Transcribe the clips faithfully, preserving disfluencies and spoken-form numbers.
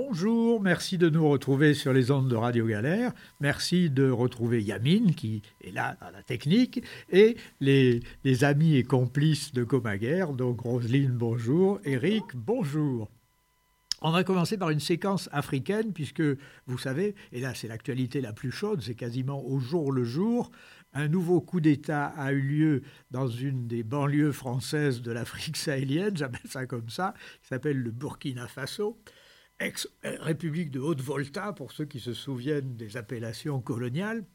Bonjour, merci de nous retrouver sur les ondes de Radio Galère. Merci de retrouver Yamine qui est là à la technique et les, les amis et complices de Comaguerre. Donc Roselyne, bonjour. Eric, bonjour. On va commencer par une séquence africaine puisque, vous savez, et là c'est l'actualité la plus chaude, c'est quasiment au jour le jour, un nouveau coup d'État a eu lieu dans une des banlieues françaises de l'Afrique sahélienne, j'appelle ça comme ça, qui s'appelle le Burkina Faso, ex-république de Haute-Volta, pour ceux qui se souviennent des appellations coloniales.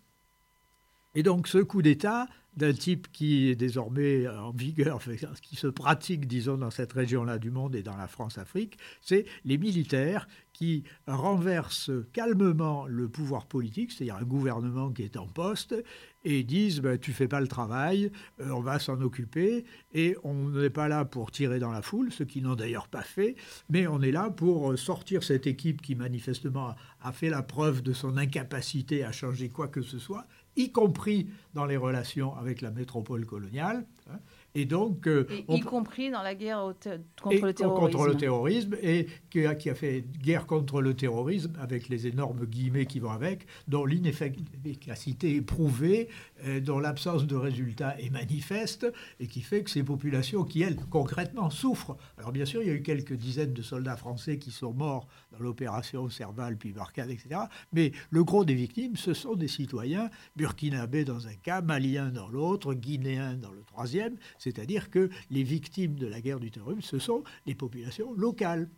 Et donc ce coup d'État d'un type qui est désormais en vigueur, enfin, qui se pratique, disons, dans cette région-là du monde et dans la France-Afrique, c'est les militaires qui renversent calmement le pouvoir politique, c'est-à-dire un gouvernement qui est en poste, et disent ben, « tu fais pas le travail, euh, on va s'en occuper », et on n'est pas là pour tirer dans la foule, ce qu'ils n'ont d'ailleurs pas fait, mais on est là pour sortir cette équipe qui manifestement a fait la preuve de son incapacité à changer quoi que ce soit, y compris dans les relations avec la métropole coloniale. Hein. Et donc, euh, et on... y compris dans la guerre contre et le terrorisme. contre le terrorisme, et qui a, qui a fait guerre contre le terrorisme, avec les énormes guillemets qui vont avec, dont l'inefficacité est prouvée, euh, dont l'absence de résultats est manifeste, et qui fait que ces populations qui, elles, concrètement, souffrent. Alors bien sûr, il y a eu quelques dizaines de soldats français qui sont morts dans l'opération Serval, puis Barkhane, et cetera. Mais le gros des victimes, ce sont des citoyens burkinabés dans un cas, maliens dans l'autre, guinéens dans le troisième. C'est-à-dire que les victimes de la guerre du terrorisme, ce sont les populations locales.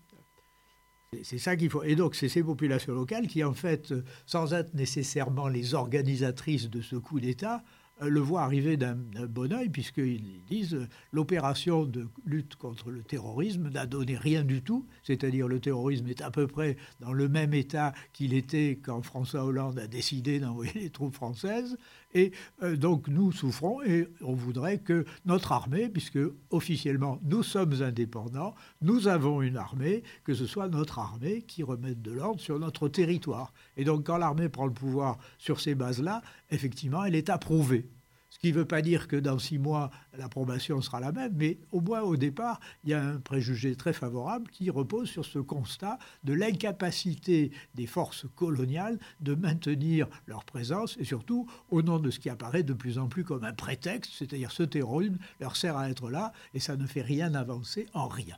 C'est ça qu'il faut. Et donc, c'est ces populations locales qui, en fait, sans être nécessairement les organisatrices de ce coup d'État, le voient arriver d'un, d'un bon œil, puisqu'ils disent euh, l'opération de lutte contre le terrorisme n'a donné rien du tout, c'est-à-dire le terrorisme est à peu près dans le même état qu'il était quand François Hollande a décidé d'envoyer les troupes françaises, et euh, donc nous souffrons, et on voudrait que notre armée, puisque officiellement nous sommes indépendants, nous avons une armée, que ce soit notre armée qui remette de l'ordre sur notre territoire. Et donc quand l'armée prend le pouvoir sur ces bases-là, effectivement, elle est approuvée. Ce qui ne veut pas dire que dans six mois, l'approbation sera la même, mais au moins au départ, il y a un préjugé très favorable qui repose sur ce constat de l'incapacité des forces coloniales de maintenir leur présence, et surtout au nom de ce qui apparaît de plus en plus comme un prétexte, c'est-à-dire ce terrorisme leur sert à être là, et ça ne fait rien avancer en rien.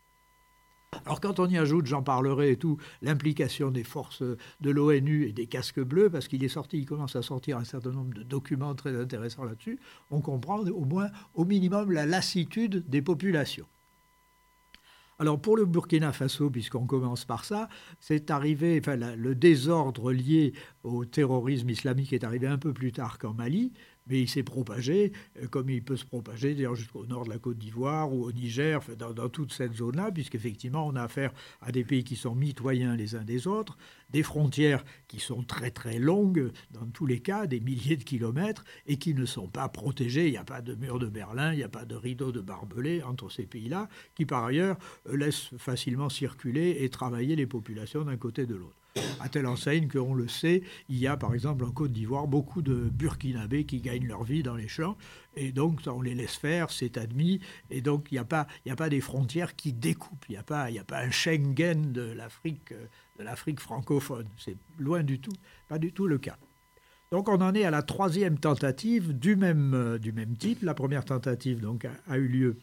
Alors quand on y ajoute, j'en parlerai et tout, l'implication des forces de l'ONU et des casques bleus, parce qu'il est sorti, il commence à sortir un certain nombre de documents très intéressants là-dessus, on comprend au moins, au minimum, la lassitude des populations. Alors pour le Burkina Faso, puisqu'on commence par ça, c'est arrivé, enfin la, le désordre lié au terrorisme islamique est arrivé un peu plus tard qu'en Mali, mais il s'est propagé, comme il peut se propager d'ailleurs jusqu'au nord de la Côte d'Ivoire ou au Niger, enfin, dans, dans toute cette zone-là, puisqu'effectivement on a affaire à des pays qui sont mitoyens les uns des autres, des frontières qui sont très très longues, dans tous les cas, des milliers de kilomètres, et qui ne sont pas protégées. Il n'y a pas de mur de Berlin, il n'y a pas de rideau de barbelés entre ces pays-là, qui par ailleurs laissent facilement circuler et travailler les populations d'un côté et de l'autre. À telle enseigne qu'on le sait, il y a par exemple en Côte d'Ivoire beaucoup de Burkinabés qui gagnent leur vie dans les champs, et donc on les laisse faire, c'est admis, et donc il n'y a pas, il n'y a pas des frontières qui découpent, il n'y a pas, il n'y a pas un Schengen de l'Afrique, de l'Afrique francophone, c'est loin du tout, pas du tout le cas. Donc on en est à la troisième tentative du même, du même type. La première tentative donc, a, a eu lieu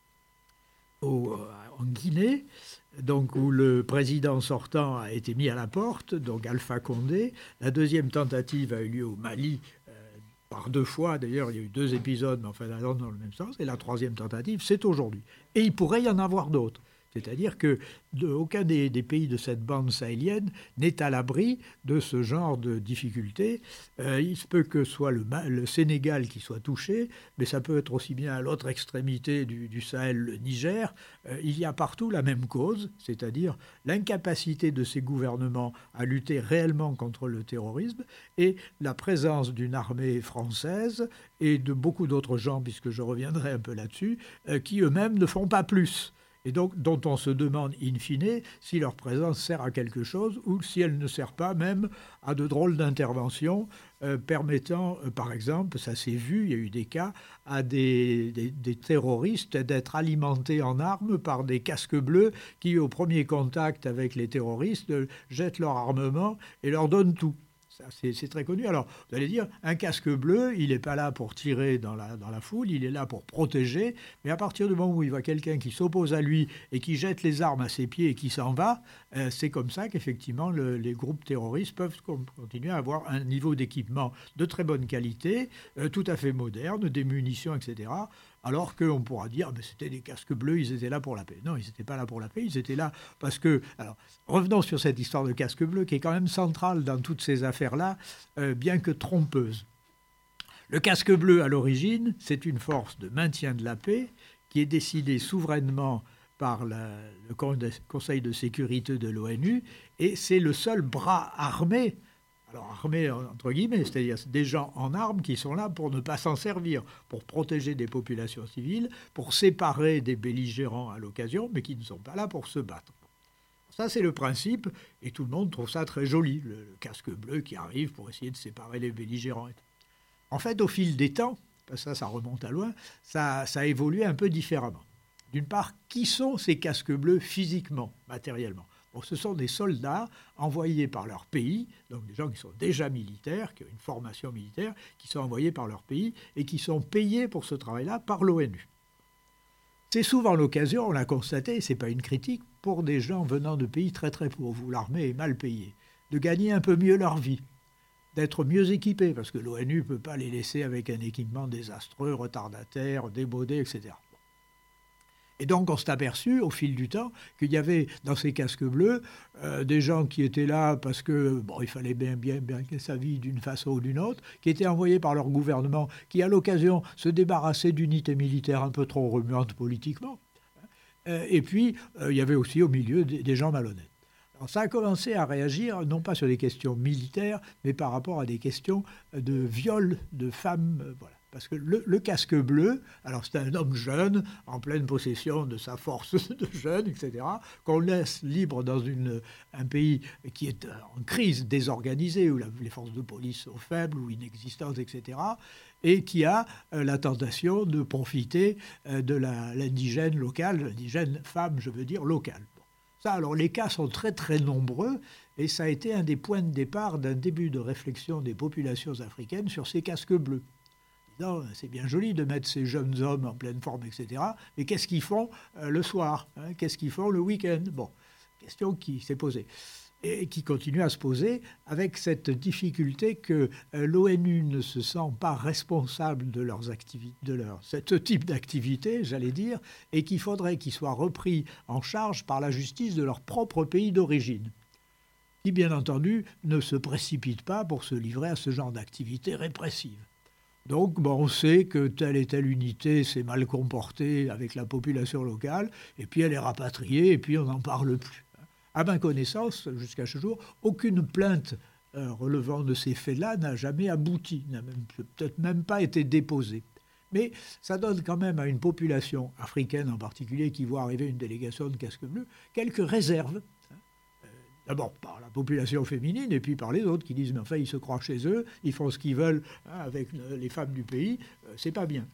au, en Guinée, donc, où le président sortant a été mis à la porte, donc Alpha Condé. La deuxième tentative a eu lieu au Mali, euh, par deux fois. D'ailleurs, il y a eu deux épisodes, mais enfin, dans le même sens. Et la troisième tentative, c'est aujourd'hui. Et il pourrait y en avoir d'autres. C'est-à-dire que de, aucun des, des pays de cette bande sahélienne n'est à l'abri de ce genre de difficultés. Euh, il se peut que ce soit le, le Sénégal qui soit touché, mais ça peut être aussi bien à l'autre extrémité du, du Sahel, le Niger. Euh, il y a partout la même cause, c'est-à-dire l'incapacité de ces gouvernements à lutter réellement contre le terrorisme et la présence d'une armée française et de beaucoup d'autres gens, puisque je reviendrai un peu là-dessus, euh, qui eux-mêmes ne font pas plus. et donc dont on se demande in fine si leur présence sert à quelque chose ou si elle ne sert pas même à de drôles d'interventions euh, permettant, euh, par exemple, ça s'est vu, il y a eu des cas, à des, des, des terroristes d'être alimentés en armes par des casques bleus qui, au premier contact avec les terroristes, jettent leur armement et leur donnent tout. Ça, c'est, c'est très connu. Alors, vous allez dire, un casque bleu, il n'est pas là pour tirer dans la, dans la foule, il est là pour protéger. Mais à partir du moment où il voit quelqu'un qui s'oppose à lui et qui jette les armes à ses pieds et qui s'en va, euh, c'est comme ça qu'effectivement, le, les groupes terroristes peuvent continuer à avoir un niveau d'équipement de très bonne qualité, euh, tout à fait moderne, des munitions, et cetera. Alors qu'on pourra dire, mais c'était des casques bleus, ils étaient là pour la paix. Non, ils n'étaient pas là pour la paix, ils étaient là parce que... Alors, revenons sur cette histoire de casque bleu qui est quand même centrale dans toutes ces affaires-là, euh, bien que trompeuse. Le casque bleu, à l'origine, c'est une force de maintien de la paix qui est décidée souverainement par la, le Conseil de sécurité de l'ONU et c'est le seul bras armé. Alors, armés, entre guillemets, c'est-à-dire des gens en armes qui sont là pour ne pas s'en servir, pour protéger des populations civiles, pour séparer des belligérants à l'occasion, mais qui ne sont pas là pour se battre. Ça, c'est le principe, et tout le monde trouve ça très joli, le, le casque bleu qui arrive pour essayer de séparer les belligérants. En fait, au fil des temps, parce que ça, ça remonte à loin, ça, ça a évolué un peu différemment. D'une part, qui sont ces casques bleus physiquement, matériellement ? Bon, ce sont des soldats envoyés par leur pays, donc des gens qui sont déjà militaires, qui ont une formation militaire, qui sont envoyés par leur pays et qui sont payés pour ce travail-là par l'ONU. C'est souvent l'occasion, on l'a constaté, ce n'est pas une critique, pour des gens venant de pays très très pauvres, où l'armée est mal payée, de gagner un peu mieux leur vie, d'être mieux équipés, parce que l'ONU ne peut pas les laisser avec un équipement désastreux, retardataire, démodé, et cetera. Et donc, on s'est aperçu, au fil du temps, qu'il y avait dans ces casques bleus euh, des gens qui étaient là parce que bon, il fallait bien, bien, bien gagner sa vie d'une façon ou d'une autre, qui étaient envoyés par leur gouvernement, qui, à l'occasion, se débarrassaient d'unités militaires un peu trop remuantes politiquement. Euh, et puis, euh, il y avait aussi au milieu des, des gens malhonnêtes. Alors, ça a commencé à réagir, non pas sur des questions militaires, mais par rapport à des questions de viol de femmes, euh, voilà. Parce que le, le casque bleu, alors c'est un homme jeune, en pleine possession de sa force de jeune, et cetera, qu'on laisse libre dans une, un pays qui est en crise, désorganisé, où la, les forces de police sont faibles ou inexistantes, et cetera, et qui a euh, la tentation de profiter euh, de la, l'indigène locale, l'indigène femme, je veux dire, locale. Bon. Ça, alors les cas sont très très nombreux, et ça a été un des points de départ d'un début de réflexion des populations africaines sur ces casques bleus. Non, c'est bien joli de mettre ces jeunes hommes en pleine forme, et cetera. Mais qu'est-ce qu'ils font euh, le soir, hein? Qu'est-ce qu'ils font le week-end? Bon, question qui s'est posée et qui continue à se poser avec cette difficulté que euh, l'ONU ne se sent pas responsable de leurs activités, de leur, ce type d'activité, j'allais dire, et qu'il faudrait qu'ils soient repris en charge par la justice de leur propre pays d'origine, qui, bien entendu, ne se précipite pas pour se livrer à ce genre d'activité répressive. Donc, bon, on sait que telle et telle unité s'est mal comportée avec la population locale, et puis elle est rapatriée, et puis on n'en parle plus. À ma connaissance, jusqu'à ce jour, aucune plainte euh, relevant de ces faits-là n'a jamais abouti, n'a même, peut-être même pas été déposée. Mais ça donne quand même à une population africaine en particulier, qui voit arriver une délégation de casques bleus, quelques réserves. D'abord par la population féminine et puis par les autres qui disent mais enfin ils se croient chez eux, ils font ce qu'ils veulent hein, avec les femmes du pays, euh, c'est pas bien.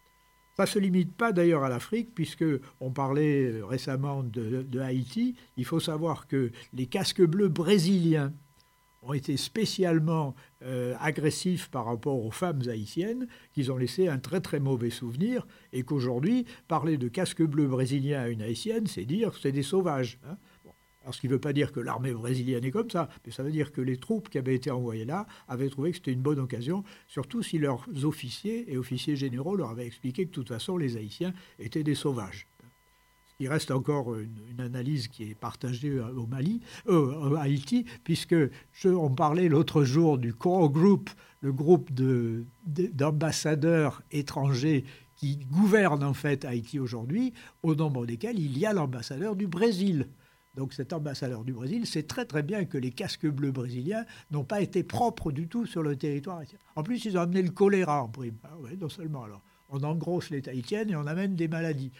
Ça ne se limite pas d'ailleurs à l'Afrique puisque on parlait récemment de, de Haïti. Il faut savoir que les casques bleus brésiliens ont été spécialement euh, agressifs par rapport aux femmes haïtiennes, qu'ils ont laissé un très très mauvais souvenir et qu'aujourd'hui parler de casques bleus brésiliens à une haïtienne, c'est dire que c'est des sauvages. Hein. Alors, ce qui ne veut pas dire que l'armée brésilienne est comme ça, mais ça veut dire que les troupes qui avaient été envoyées là avaient trouvé que c'était une bonne occasion, surtout si leurs officiers et officiers généraux leur avaient expliqué que de toute façon, les Haïtiens étaient des sauvages. Il reste encore une, une analyse qui est partagée au Mali, euh, à Haïti, puisque je, on parlait l'autre jour du Core Group, le groupe de, de, d'ambassadeurs étrangers qui gouvernent en fait Haïti aujourd'hui, au nombre desquels il y a l'ambassadeur du Brésil. Donc cet ambassadeur du Brésil sait très très bien que les casques bleus brésiliens n'ont pas été propres du tout sur le territoire haïtien. En plus, ils ont amené le choléra en prime. Ah ouais, non seulement alors, on engrosse les Haïtiennes et on amène des maladies.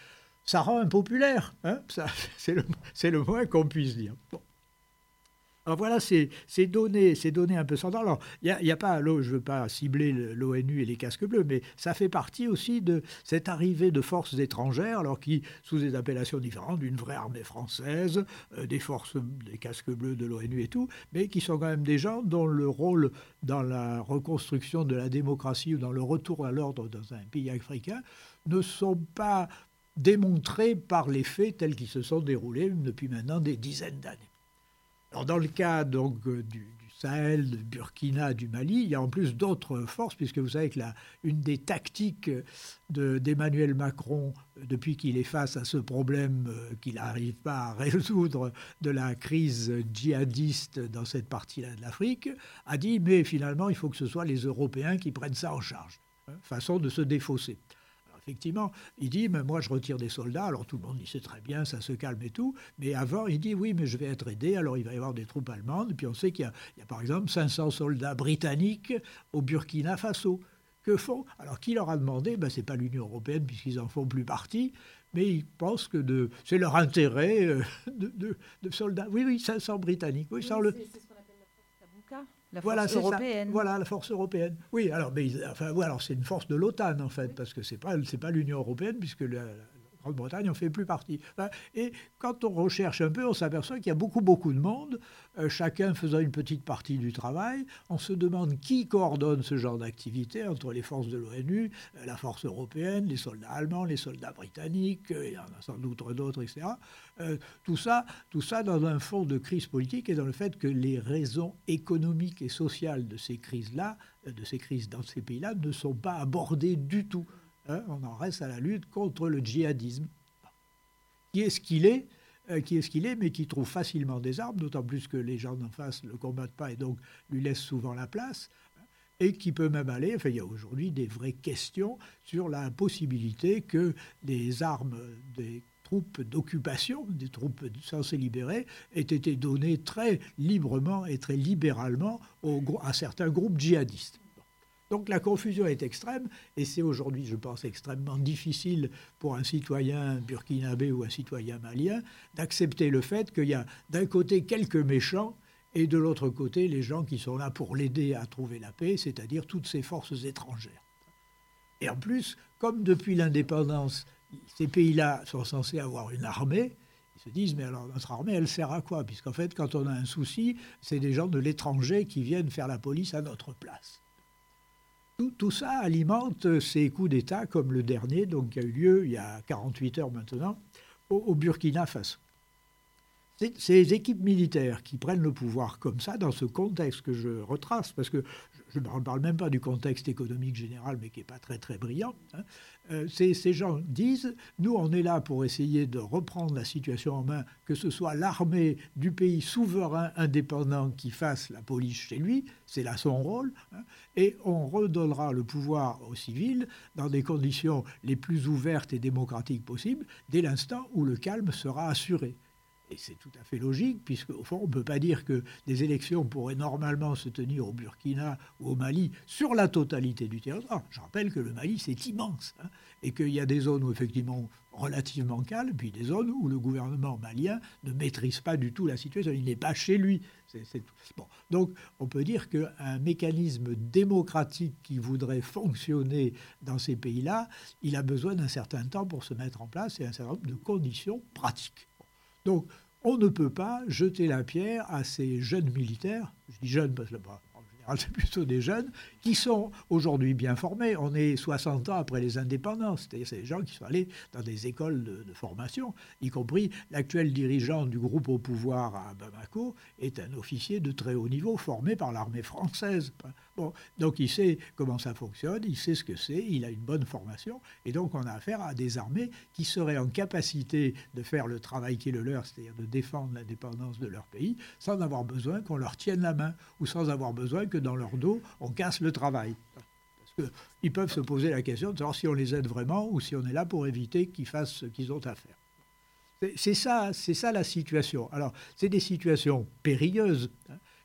ça rend impopulaire. Hein, ça, c'est, le, c'est le moins qu'on puisse dire. Bon. Alors voilà ces, ces, données, ces données un peu centrales. Alors, il n'y a, a pas, je ne veux pas cibler l'ONU et les casques bleus, mais ça fait partie aussi de cette arrivée de forces étrangères, alors qui, sous des appellations différentes, d'une vraie armée française, euh, des forces, des casques bleus de l'ONU et tout, mais qui sont quand même des gens dont le rôle dans la reconstruction de la démocratie ou dans le retour à l'ordre dans un pays africain ne sont pas démontrés par les faits tels qu'ils se sont déroulés depuis maintenant des dizaines d'années. Alors dans le cas donc, du, du Sahel, du Burkina, du Mali, il y a en plus d'autres forces, puisque vous savez que la, une des tactiques de, d'Emmanuel Macron, depuis qu'il est face à ce problème qu'il n'arrive pas à résoudre de la crise djihadiste dans cette partie-là de l'Afrique, a dit mais finalement il faut que ce soit les Européens qui prennent ça en charge. Hein, façon de se défausser. Effectivement, il dit, mais moi je retire des soldats, alors tout le monde dit c'est très bien, ça se calme et tout, mais avant il dit oui, mais je vais être aidé, alors il va y avoir des troupes allemandes, et puis on sait qu'il y a, il y a par exemple cinq cents soldats britanniques au Burkina Faso. Que font? Alors qui leur a demandé? Ben, ce n'est pas l'Union européenne puisqu'ils n'en font plus partie, mais ils pensent que de, c'est leur intérêt euh, de, de, de soldats. Oui, oui, cinq cents britanniques. Oui, oui, sans le... c'est, c'est ce qu'on appelle la force Tabuka. La Voilà, force c'est européenne. Ça. Voilà, la force européenne. Oui, alors, mais, enfin, ouais, alors c'est une force de l'OTAN, en fait, parce que ce n'est pas, c'est pas l'Union européenne, puisque la, la Grande-Bretagne n'en fait plus partie. Enfin, et quand on recherche un peu, on s'aperçoit qu'il y a beaucoup, beaucoup de monde, euh, chacun faisant une petite partie du travail. On se demande qui coordonne ce genre d'activité entre les forces de l'ONU, euh, la force européenne, les soldats allemands, les soldats britanniques, euh, il y en a sans doute d'autres, et cetera. Euh, tout ça, tout ça dans un fond de crise politique et dans le fait que les raisons économiques et sociales de ces crises-là, de ces crises dans ces pays-là, ne sont pas abordées du tout. Hein, on en reste à la lutte contre le djihadisme. Qui est-ce qu'il est, euh, qui est-ce qu'il est, mais qui trouve facilement des armes, d'autant plus que les gens d'en face ne le combattent pas et donc lui laissent souvent la place, et qui peut même aller, enfin il y a aujourd'hui des vraies questions sur la possibilité que les armes des troupes d'occupation, des troupes censées libérer, aient été données très librement et très libéralement aux, à certains groupes djihadistes. Donc la confusion est extrême, et c'est aujourd'hui, je pense, extrêmement difficile pour un citoyen burkinabé ou un citoyen malien d'accepter le fait qu'il y a d'un côté quelques méchants, et de l'autre côté les gens qui sont là pour l'aider à trouver la paix, c'est-à-dire toutes ces forces étrangères. Et en plus, comme depuis l'indépendance, ces pays-là sont censés avoir une armée, ils se disent, mais alors notre armée, elle sert à quoi? Puisqu'en fait, quand on a un souci, c'est des gens de l'étranger qui viennent faire la police à notre place. Tout, tout ça alimente ces coups d'État, comme le dernier, donc, qui a eu lieu il y a quarante-huit heures maintenant, au, au Burkina Faso. C'est, ces équipes militaires qui prennent le pouvoir comme ça, dans ce contexte que je retrace, parce que je ne parle même pas du contexte économique général, mais qui n'est pas très très brillant, hein, euh, ces, ces gens disent, nous on est là pour essayer de reprendre la situation en main, que ce soit l'armée du pays souverain indépendant qui fasse la police chez lui, c'est là son rôle, hein, et on redonnera le pouvoir aux civils dans des conditions les plus ouvertes et démocratiques possibles, dès l'instant où le calme sera assuré. Et c'est tout à fait logique, puisqu'au fond, on ne peut pas dire que des élections pourraient normalement se tenir au Burkina ou au Mali sur la totalité du territoire. Je rappelle que le Mali, c'est immense, hein, et qu'il y a des zones où, effectivement, relativement calmes, puis des zones où le gouvernement malien ne maîtrise pas du tout la situation. Il n'est pas chez lui. C'est, c'est bon. Donc, on peut dire qu'un mécanisme démocratique qui voudrait fonctionner dans ces pays-là, il a besoin d'un certain temps pour se mettre en place et un certain nombre de conditions pratiques. Donc, on ne peut pas jeter la pierre à ces jeunes militaires, je dis jeunes parce que bah, en général c'est plutôt des jeunes, qui sont aujourd'hui bien formés. On est soixante ans après les indépendances, c'est-à-dire c'est des gens qui sont allés dans des écoles de, de formation, y compris l'actuel dirigeant du groupe au pouvoir à Bamako est un officier de très haut niveau formé par l'armée française. Bon, donc il sait comment ça fonctionne, il sait ce que c'est, il a une bonne formation, et donc on a affaire à des armées qui seraient en capacité de faire le travail qui est le leur, c'est-à-dire de défendre l'indépendance de leur pays, sans avoir besoin qu'on leur tienne la main, ou sans avoir besoin que dans leur dos, on casse le travail. Parce qu'ils peuvent se poser la question de savoir si on les aide vraiment, ou si on est là pour éviter qu'ils fassent ce qu'ils ont à faire. C'est, c'est ça, c'est ça la situation. Alors, c'est des situations périlleuses, hein,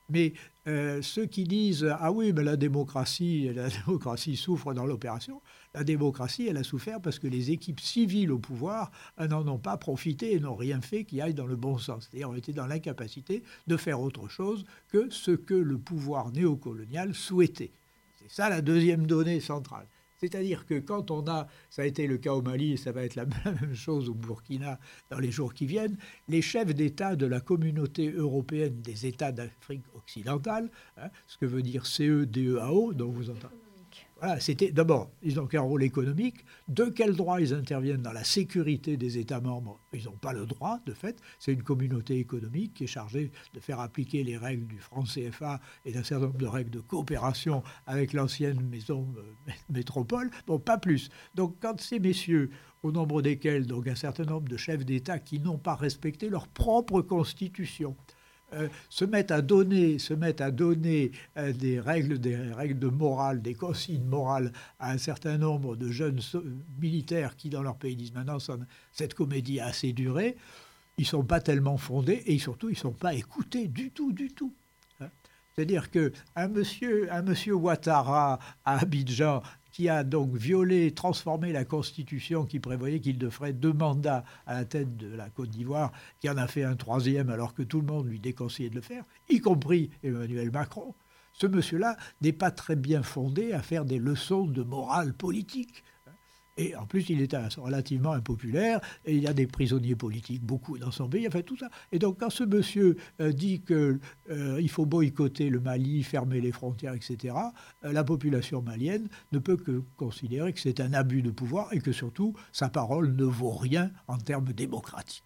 Mais euh, ceux qui disent « Ah oui, mais la démocratie, la démocratie souffre dans l'opération », la démocratie, elle a souffert parce que les équipes civiles au pouvoir n'en ont pas profité et n'ont rien fait qui aille dans le bon sens. C'est-à-dire ont été dans l'incapacité de faire autre chose que ce que le pouvoir néocolonial souhaitait. C'est ça la deuxième donnée centrale. C'est-à-dire que quand on a, ça a été le cas au Mali et ça va être la même chose au Burkina dans les jours qui viennent, les chefs d'État de la communauté européenne des États d'Afrique occidentale, hein, ce que veut dire C E D E A O, dont vous entendez. Voilà, c'était d'abord, ils ont qu'un rôle économique. De quel droit ils interviennent dans la sécurité des États membres? Ils n'ont pas le droit, de fait. C'est une communauté économique qui est chargée de faire appliquer les règles du franc C F A et d'un certain nombre de règles de coopération avec l'ancienne maison euh, métropole. Bon, pas plus. Donc, quand ces messieurs, au nombre desquels donc un certain nombre de chefs d'État qui n'ont pas respecté leur propre constitution, Euh, se mettent à donner, se mettent à donner euh, des règles, des règles de morale, des consignes morales à un certain nombre de jeunes so- militaires qui, dans leur pays, disent maintenant cette comédie a assez duré, ils ne sont pas tellement fondés et surtout ils ne sont pas écoutés du tout, du tout. Hein. C'est-à-dire qu'un monsieur, un monsieur Ouattara à Abidjan, qui a donc violé, transformé la Constitution qui prévoyait qu'il devrait deux mandats à la tête de la Côte d'Ivoire, qui en a fait un troisième alors que tout le monde lui déconseillait de le faire, y compris Emmanuel Macron. Ce monsieur-là n'est pas très bien fondé à faire des leçons de morale politique. Et en plus, il est relativement impopulaire et il y a des prisonniers politiques, beaucoup dans son pays, enfin tout ça. Et donc, quand ce monsieur euh, dit qu'il euh, faut boycotter le Mali, fermer les frontières, et cetera, euh, la population malienne ne peut que considérer que c'est un abus de pouvoir et que surtout, sa parole ne vaut rien en termes démocratiques.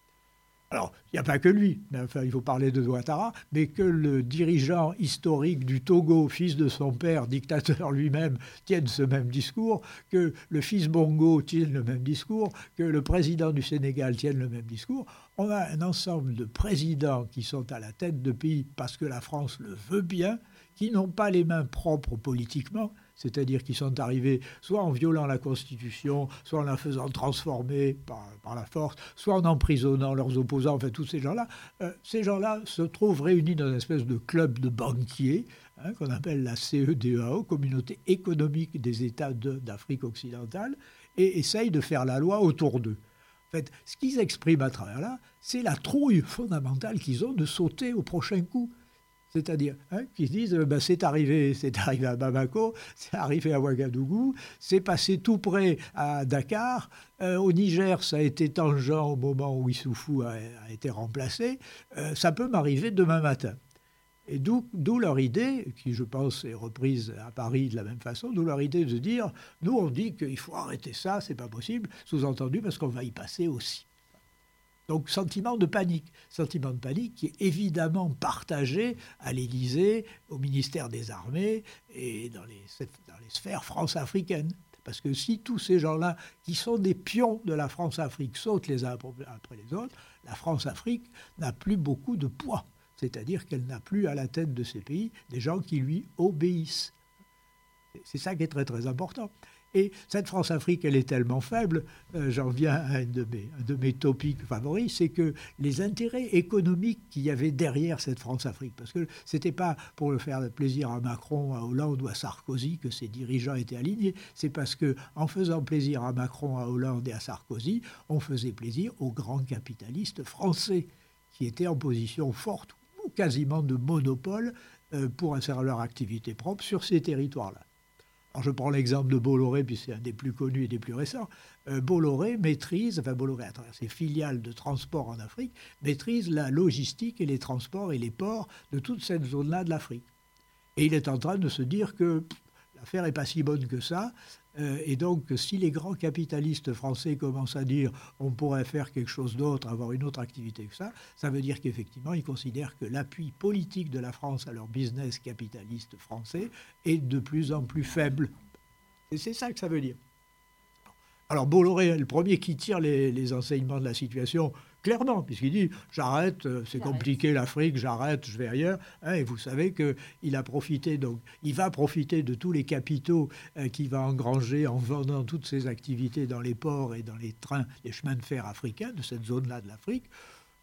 Alors, il n'y a pas que lui, mais enfin, il faut parler de Ouattara, mais que le dirigeant historique du Togo, fils de son père, dictateur lui-même, tienne ce même discours, que le fils Bongo tienne le même discours, que le président du Sénégal tienne le même discours. On a un ensemble de présidents qui sont à la tête de pays parce que la France le veut bien, qui n'ont pas les mains propres politiquement, c'est-à-dire qui sont arrivés soit en violant la Constitution, soit en la faisant transformer par, par la force, soit en emprisonnant leurs opposants, enfin tous ces gens-là. Euh, ces gens-là se trouvent réunis dans une espèce de club de banquiers, hein, qu'on appelle la C E D E A O, Communauté économique des États de, d'Afrique occidentale, et essayent de faire la loi autour d'eux. En fait, ce qu'ils expriment à travers là, c'est la trouille fondamentale qu'ils ont de sauter au prochain coup. C'est-à-dire hein, qu'ils disent ben, c'est arrivé, c'est arrivé à Bamako, c'est arrivé à Ouagadougou, c'est passé tout près à Dakar. Euh, au Niger, ça a été tangent au moment où Issoufou a, a été remplacé. Euh, ça peut m'arriver demain matin. Et d'où, d'où leur idée, qui je pense est reprise à Paris de la même façon, d'où leur idée de dire nous on dit qu'il faut arrêter ça, c'est pas possible, sous-entendu parce qu'on va y passer aussi. Donc, sentiment de panique. Sentiment de panique qui est évidemment partagé à l'Élysée, au ministère des Armées et dans les, dans les sphères france-africaines. Parce que si tous ces gens-là, qui sont des pions de la France-Afrique, sautent les uns après les autres, la France-Afrique n'a plus beaucoup de poids. C'est-à-dire qu'elle n'a plus à la tête de ces pays des gens qui lui obéissent. C'est ça qui est très très important. Et cette France-Afrique, elle est tellement faible, euh, j'en viens à un de mes, un de mes topics favoris, c'est que les intérêts économiques qu'il y avait derrière cette France-Afrique, parce que ce n'était pas pour le faire plaisir à Macron, à Hollande ou à Sarkozy que ces dirigeants étaient alignés, c'est parce qu'en faisant plaisir à Macron, à Hollande et à Sarkozy, on faisait plaisir aux grands capitalistes français, qui étaient en position forte ou quasiment de monopole euh, pour insérer leur activité propre sur ces territoires-là. Alors je prends l'exemple de Bolloré, puis c'est un des plus connus et des plus récents. Euh, Bolloré maîtrise, enfin Bolloré à travers ses filiales de transport en Afrique, maîtrise la logistique et les transports et les ports de toute cette zone-là de l'Afrique. Et il est en train de se dire que pff, l'affaire n'est pas si bonne que ça. Euh, et donc, si les grands capitalistes français commencent à dire on pourrait faire quelque chose d'autre, avoir une autre activité que ça, ça veut dire qu'effectivement, ils considèrent que l'appui politique de la France à leur business capitaliste français est de plus en plus faible. Et c'est ça que ça veut dire. Alors, Bolloré est le premier qui tire les, les enseignements de la situation, clairement, puisqu'il dit « j'arrête, c'est compliqué l'Afrique, j'arrête, je vais ailleurs hein, ». Et vous savez qu'il a profité, donc il va profiter de tous les capitaux euh, qu'il va engranger en vendant toutes ses activités dans les ports et dans les trains, les chemins de fer africains de cette zone-là de l'Afrique.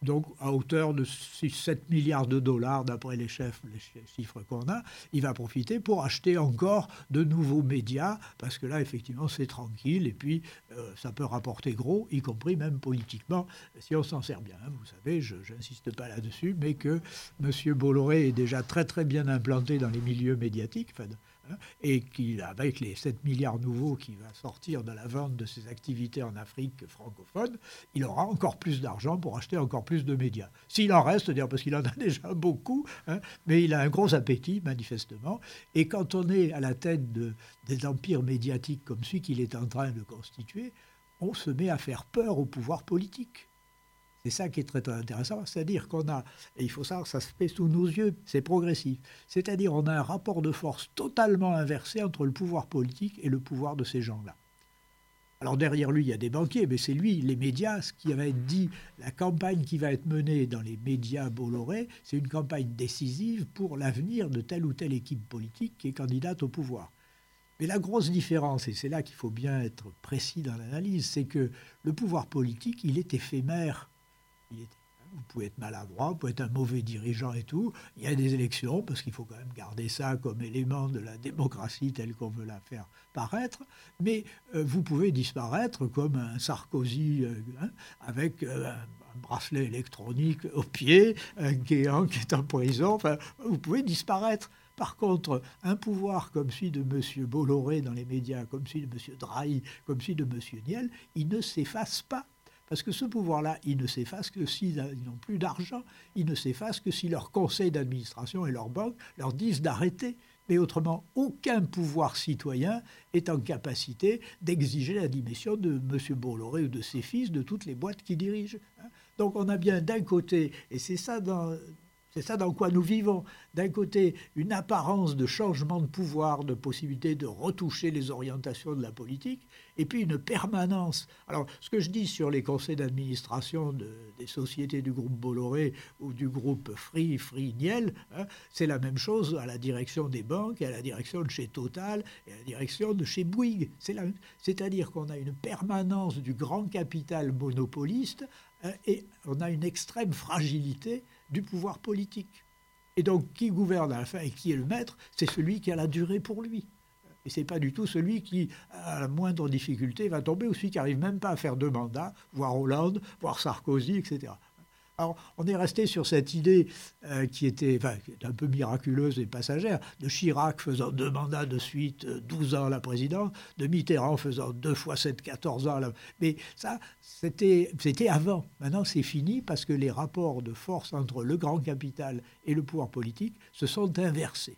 donc à hauteur de six sept milliards de dollars, d'après les, chefs, les chiffres qu'on a. Il va profiter pour acheter encore de nouveaux médias, parce que là, effectivement, c'est tranquille, et puis euh, ça peut rapporter gros, y compris même politiquement, si on s'en sert bien. Vous savez, je n'insiste pas là-dessus, mais que M. Bolloré est déjà très très bien implanté dans les milieux médiatiques, enfin, et qu'avec les sept milliards nouveaux qui va sortir de la vente de ses activités en Afrique francophone, il aura encore plus d'argent pour acheter encore plus de médias. S'il en reste, d'ailleurs, parce qu'il en a déjà beaucoup, hein, mais il a un gros appétit, manifestement. Et quand on est à la tête de, des empires médiatiques comme celui qu'il est en train de constituer, on se met à faire peur au pouvoir politique. C'est ça qui est très, très intéressant, c'est-à-dire qu'on a, et il faut savoir, ça se fait sous nos yeux, c'est progressif, c'est-à-dire on a un rapport de force totalement inversé entre le pouvoir politique et le pouvoir de ces gens-là. Alors derrière lui, il y a des banquiers, mais c'est lui, les médias, ce qui va être dit, la campagne qui va être menée dans les médias Bolloré, c'est une campagne décisive pour l'avenir de telle ou telle équipe politique qui est candidate au pouvoir. Mais la grosse différence, et c'est là qu'il faut bien être précis dans l'analyse, c'est que le pouvoir politique, il est éphémère. Il est, vous pouvez être maladroit, vous pouvez être un mauvais dirigeant et tout. Il y a des élections, parce qu'il faut quand même garder ça comme élément de la démocratie telle qu'on veut la faire paraître. Mais euh, vous pouvez disparaître comme un Sarkozy euh, hein, avec euh, un bracelet électronique au pied, un Guéant qui est en prison. Enfin, vous pouvez disparaître. Par contre, un pouvoir comme celui de M. Bolloré dans les médias, comme celui de M. Drahi, comme celui de M. Niel, il ne s'efface pas. Parce que ce pouvoir-là, il ne s'efface que s'ils n'ont plus d'argent, il ne s'efface que si leur conseil d'administration et leur banque leur disent d'arrêter. Mais autrement, aucun pouvoir citoyen est en capacité d'exiger la démission de M. Bolloré ou de ses fils, de toutes les boîtes qu'il dirige. Donc on a bien d'un côté, et c'est ça dans... C'est ça dans quoi nous vivons. D'un côté, une apparence de changement de pouvoir, de possibilité de retoucher les orientations de la politique, et puis une permanence. Alors, ce que je dis sur les conseils d'administration de, des sociétés du groupe Bolloré ou du groupe Free, Free Niel, hein, c'est la même chose à la direction des banques, et à la direction de chez Total, et à la direction de chez Bouygues. C'est la, c'est-à-dire qu'on a une permanence du grand capital monopoliste, hein, et on a une extrême fragilité du pouvoir politique. Et donc, qui gouverne à la fin et qui est le maître, c'est celui qui a la durée pour lui. Et ce n'est pas du tout celui qui, à la moindre difficulté, va tomber, ou celui qui n'arrive même pas à faire deux mandats, voire Hollande, voire Sarkozy, et cetera. Alors, on est resté sur cette idée euh, qui, était, enfin, qui est un peu miraculeuse et passagère, de Chirac faisant deux mandats de suite, douze ans à la présidence, de Mitterrand faisant deux fois sept, quatorze ans à la... Mais ça, c'était, c'était avant. Maintenant, c'est fini parce que les rapports de force entre le grand capital et le pouvoir politique se sont inversés.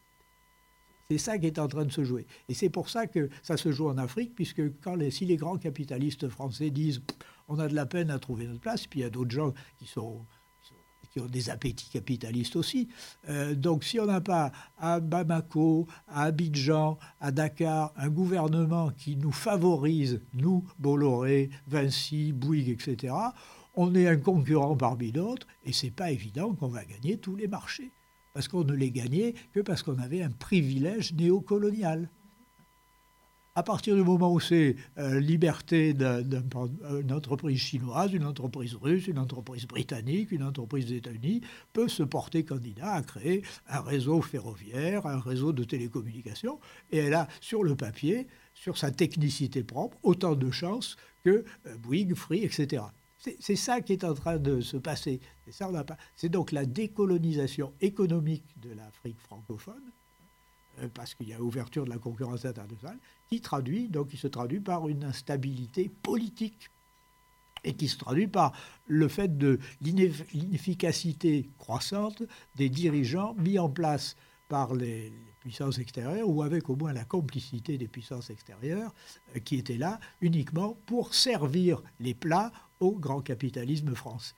C'est ça qui est en train de se jouer. Et c'est pour ça que ça se joue en Afrique, puisque quand les, si les grands capitalistes français disent « on a de la peine à trouver notre place », puis il y a d'autres gens qui, sont, qui ont des appétits capitalistes aussi. Euh, donc si on n'a pas à Bamako, à Abidjan, à Dakar, un gouvernement qui nous favorise, nous, Bolloré, Vinci, Bouygues, et cetera, on est un concurrent parmi d'autres, et ce n'est pas évident qu'on va gagner tous les marchés. Parce qu'on ne les gagnait que parce qu'on avait un privilège néocolonial. À partir du moment où c'est euh, liberté d'une entreprise chinoise, une entreprise russe, une entreprise britannique, une entreprise des États-Unis peut se porter candidat à créer un réseau ferroviaire, un réseau de télécommunications, et elle a sur le papier, sur sa technicité propre, autant de chances que euh, Bouygues, Free, et cetera. C'est, c'est ça qui est en train de se passer. Et ça, on n'a pas. C'est donc la décolonisation économique de l'Afrique francophone, euh, parce qu'il y a ouverture de la concurrence internationale, qui traduit, donc qui se traduit par une instabilité politique et qui se traduit par le fait de l'inefficacité croissante des dirigeants mis en place par les, les puissances extérieures, ou avec au moins la complicité des puissances extérieures euh, qui étaient là uniquement pour servir les plats au grand capitalisme français.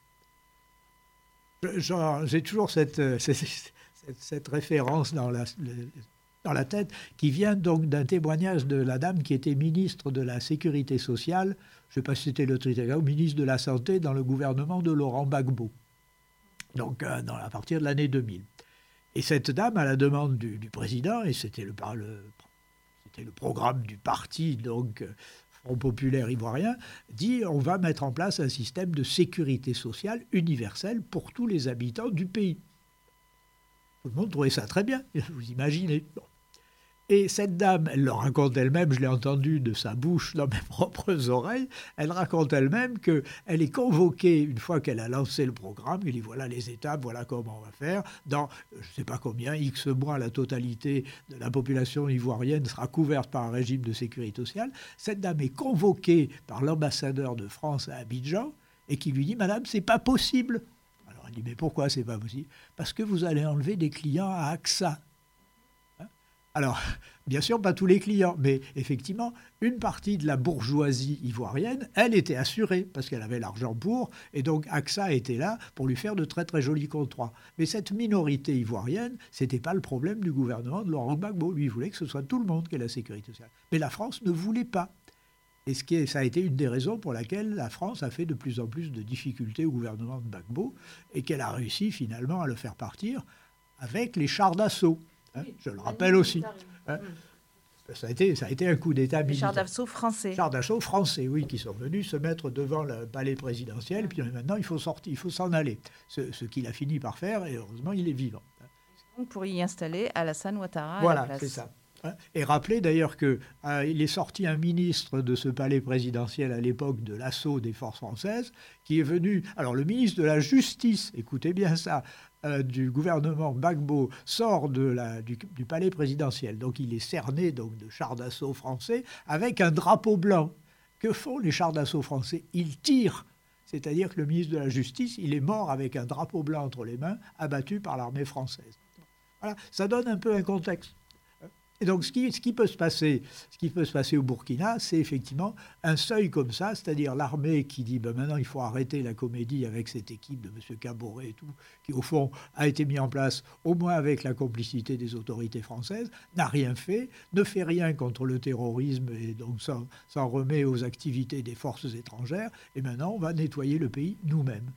Genre, j'ai toujours cette, cette, cette, cette référence dans la, dans la tête qui vient donc d'un témoignage de la dame qui était ministre de la Sécurité sociale, je ne sais pas si c'était le Trinidad, ou ministre de la Santé dans le gouvernement de Laurent Gbagbo, donc euh, dans, à partir de l'année deux mille. Et cette dame, à la demande du, du président, et c'était le, le, c'était le programme du parti, donc Front populaire ivoirien, dit on va mettre en place un système de sécurité sociale universelle pour tous les habitants du pays. Tout le monde trouvait ça très bien, vous imaginez. Bon. Et cette dame, elle le raconte elle-même, je l'ai entendu de sa bouche dans mes propres oreilles, elle raconte elle-même qu'elle est convoquée, une fois qu'elle a lancé le programme, elle dit voilà les étapes, voilà comment on va faire. Dans, je ne sais pas combien, X mois, la totalité de la population ivoirienne sera couverte par un régime de sécurité sociale. Cette dame est convoquée par l'ambassadeur de France à Abidjan et qui lui dit madame, c'est pas possible. Alors elle dit mais pourquoi c'est pas possible? Parce que vous allez enlever des clients à AXA. Alors, bien sûr, pas tous les clients, mais effectivement, une partie de la bourgeoisie ivoirienne, elle était assurée, parce qu'elle avait l'argent pour, et donc AXA était là pour lui faire de très très jolis contrats. Mais cette minorité ivoirienne, ce n'était pas le problème du gouvernement de Laurent Gbagbo. Lui, il voulait que ce soit tout le monde qui ait la sécurité sociale. Mais la France ne voulait pas. Et ce qui est, ça a été une des raisons pour laquelle la France a fait de plus en plus de difficultés au gouvernement de Gbagbo, et qu'elle a réussi finalement à le faire partir avec les chars d'assaut. Hein, je le rappelle aussi. Hein, ça, a été, ça a été un coup d'État militaire. Les chars d'assaut français. Chars d'assaut français, oui, qui sont venus se mettre devant le palais présidentiel. Et puis maintenant, il faut sortir, il faut s'en aller. Ce, ce qu'il a fini par faire, et heureusement, il est vivant. Donc pour y installer Alassane Ouattara voilà, à la place. C'est ça. Et rappelez d'ailleurs qu'il euh, est sorti un ministre de ce palais présidentiel à l'époque de l'assaut des forces françaises, qui est venu... Alors le ministre de la Justice, écoutez bien ça, euh, du gouvernement Gbagbo, sort de la, du, du palais présidentiel. Donc il est cerné donc, de chars d'assaut français avec un drapeau blanc. Que font les chars d'assaut français? Ils tirent. C'est-à-dire que le ministre de la Justice, il est mort avec un drapeau blanc entre les mains, abattu par l'armée française. Voilà, ça donne un peu un contexte. Et donc, ce qui, ce qui peut se passer, ce qui peut se passer au Burkina, c'est effectivement un seuil comme ça, c'est-à-dire l'armée qui dit ben maintenant il faut arrêter la comédie avec cette équipe de M. Caboret et tout, qui au fond a été mis en place au moins avec la complicité des autorités françaises, n'a rien fait, ne fait rien contre le terrorisme et donc s'en, s'en remet aux activités des forces étrangères. Et maintenant, on va nettoyer le pays nous-mêmes.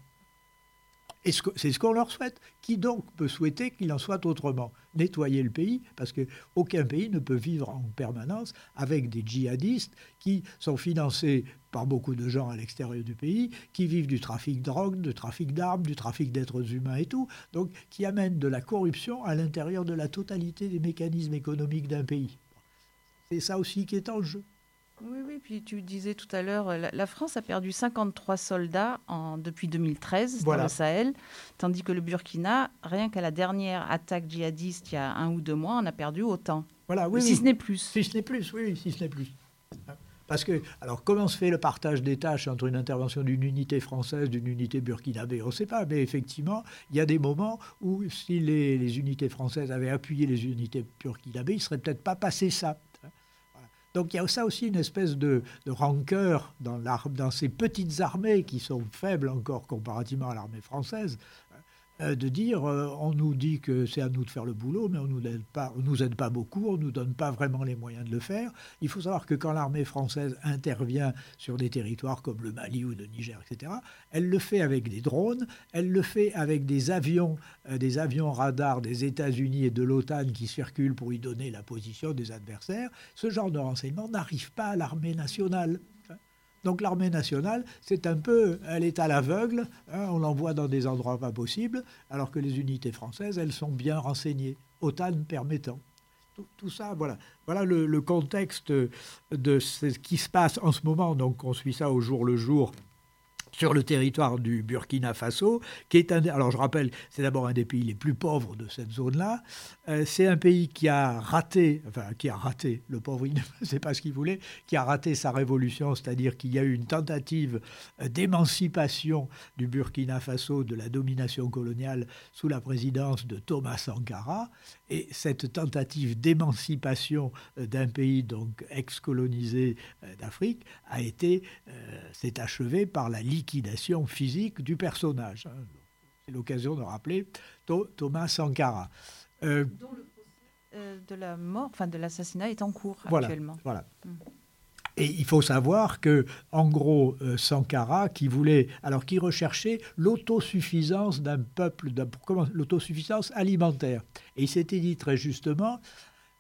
Et c'est ce qu'on leur souhaite. Qui donc peut souhaiter qu'il en soit autrement? Nettoyer le pays, parce qu'aucun pays ne peut vivre en permanence avec des djihadistes qui sont financés par beaucoup de gens à l'extérieur du pays, qui vivent du trafic de drogue, du trafic d'armes, du trafic d'êtres humains et tout, donc qui amènent de la corruption à l'intérieur de la totalité des mécanismes économiques d'un pays. C'est ça aussi qui est en jeu. Oui, oui, puis tu disais tout à l'heure, la, la France a perdu cinquante-trois soldats en, depuis deux mille treize voilà. dans le Sahel, tandis que le Burkina, rien qu'à la dernière attaque djihadiste il y a un ou deux mois, en a perdu autant. Voilà, oui, si oui. ce n'est plus. Si ce n'est plus, oui, si ce n'est plus. Parce que, alors, comment se fait le partage des tâches entre une intervention d'une unité française, d'une unité burkinabé? On ne sait pas, mais effectivement, il y a des moments où, si les, les unités françaises avaient appuyé les unités burkinabé, il ne serait peut-être pas passé ça. Donc il y a ça aussi une espèce de, de rancœur dans, dans ces petites armées qui sont faibles encore comparativement à l'armée française, euh, de dire euh, on nous dit que c'est à nous de faire le boulot, mais on nous aide pas, on nous aide pas beaucoup, on nous donne pas vraiment les moyens de le faire. Il faut savoir que quand l'armée française intervient sur des territoires comme le Mali ou le Niger, et cetera, elle le fait avec des drones, elle le fait avec des avions, euh, des avions radars des États-Unis et de l'OTAN qui circulent pour y donner la position des adversaires. Ce genre de renseignement n'arrive pas à l'armée nationale. Donc l'armée nationale, c'est un peu, elle est à l'aveugle, hein, on l'envoie dans des endroits pas possibles, alors que les unités françaises, elles sont bien renseignées, OTAN permettant. Tout, tout ça, voilà, voilà le, le contexte de ce qui se passe en ce moment. Donc on suit ça au jour le jour sur le territoire du Burkina Faso, qui est un... Alors je rappelle, c'est d'abord un des pays les plus pauvres de cette zone-là. Euh, c'est un pays qui a raté, enfin qui a raté, le pauvre, il ne sait pas ce qu'il voulait, qui a raté sa révolution, c'est-à-dire qu'il y a eu une tentative d'émancipation du Burkina Faso de la domination coloniale sous la présidence de Thomas Sankara. Et cette tentative d'émancipation d'un pays donc ex-colonisé d'Afrique a été, euh, s'est achevée par la liquidation physique du personnage. C'est l'occasion de rappeler Thomas Sankara. Euh, dont le procès euh, de la mort, enfin de l'assassinat est en cours voilà, actuellement. Voilà. Mmh. Et il faut savoir que, en gros, euh, Sankara, qui voulait, alors qui recherchait l'autosuffisance d'un peuple, d'un, comment, l'autosuffisance alimentaire. Et il s'était dit très justement,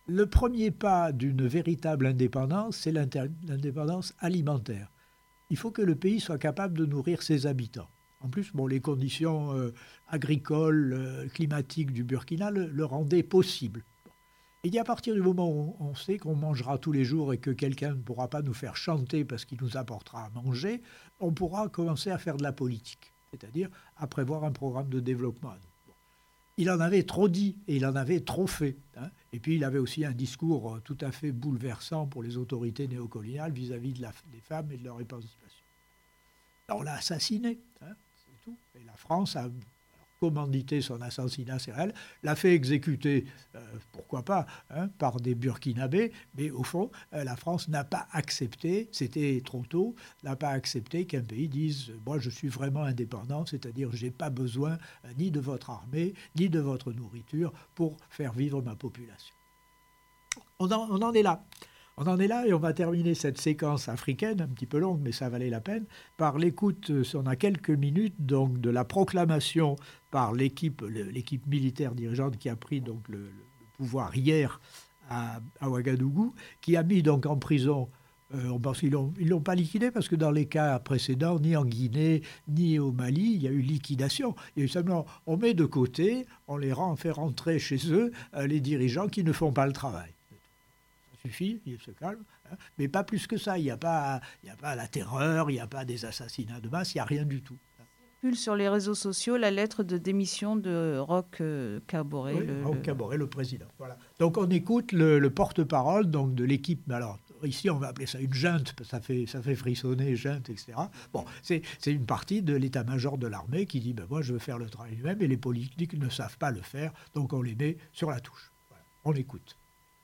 Le premier pas d'une véritable indépendance, c'est l'indépendance alimentaire. Il faut que le pays soit capable de nourrir ses habitants. En plus, bon, les conditions euh, agricoles, euh, climatiques du Burkina le, le rendaient possible. Et à partir du moment où on sait qu'on mangera tous les jours et que quelqu'un ne pourra pas nous faire chanter parce qu'il nous apportera à manger, on pourra commencer à faire de la politique, c'est-à-dire à prévoir un programme de développement. Il en avait trop dit et il en avait trop fait. Hein. Et puis il avait aussi un discours tout à fait bouleversant pour les autorités néocoloniales vis-à-vis de la, des femmes et de leur émancipation. On l'a assassiné, hein, c'est tout. Et la France a commandité son assassinat, c'est elle, l'a fait exécuter, euh, pourquoi pas, hein, par des Burkinabés, mais au fond, euh, la France n'a pas accepté, c'était trop tôt, n'a pas accepté qu'un pays dise « moi je suis vraiment indépendant, c'est-à-dire je n'ai pas besoin euh, ni de votre armée, ni de votre nourriture pour faire vivre ma population ». On en, on en est là. On en est là et on va terminer cette séquence africaine, un petit peu longue, mais ça valait la peine, par l'écoute, on a quelques minutes, donc, de la proclamation par l'équipe, l'équipe militaire dirigeante qui a pris donc, le, le pouvoir hier à, à Ouagadougou, qui a mis donc en prison, euh, on pense qu'ils ne l'ont pas liquidé, parce que dans les cas précédents, ni en Guinée, ni au Mali, il y a eu liquidation. Il y a eu simplement, on met de côté, on les rend, on fait rentrer chez eux euh, les dirigeants qui ne font pas le travail. Suffit, il se calme, hein, mais pas plus que ça. Il n'y a pas, il n'y a pas la terreur, il n'y a pas des assassinats de masse, il n'y a rien du tout. Sur les réseaux sociaux, la lettre de démission de Roch Kaboré. Oui, le, Roch Kaboré, le président. Voilà. Donc on écoute le, le porte-parole donc, de l'équipe. Alors ici, on va appeler ça une junte, parce que ça fait, ça fait frissonner, junte, et cetera. Bon, c'est, c'est une partie de l'état-major de l'armée qui dit ben, moi, je veux faire le travail lui-même, et les politiques ne savent pas le faire, donc on les met sur la touche. Voilà. On écoute.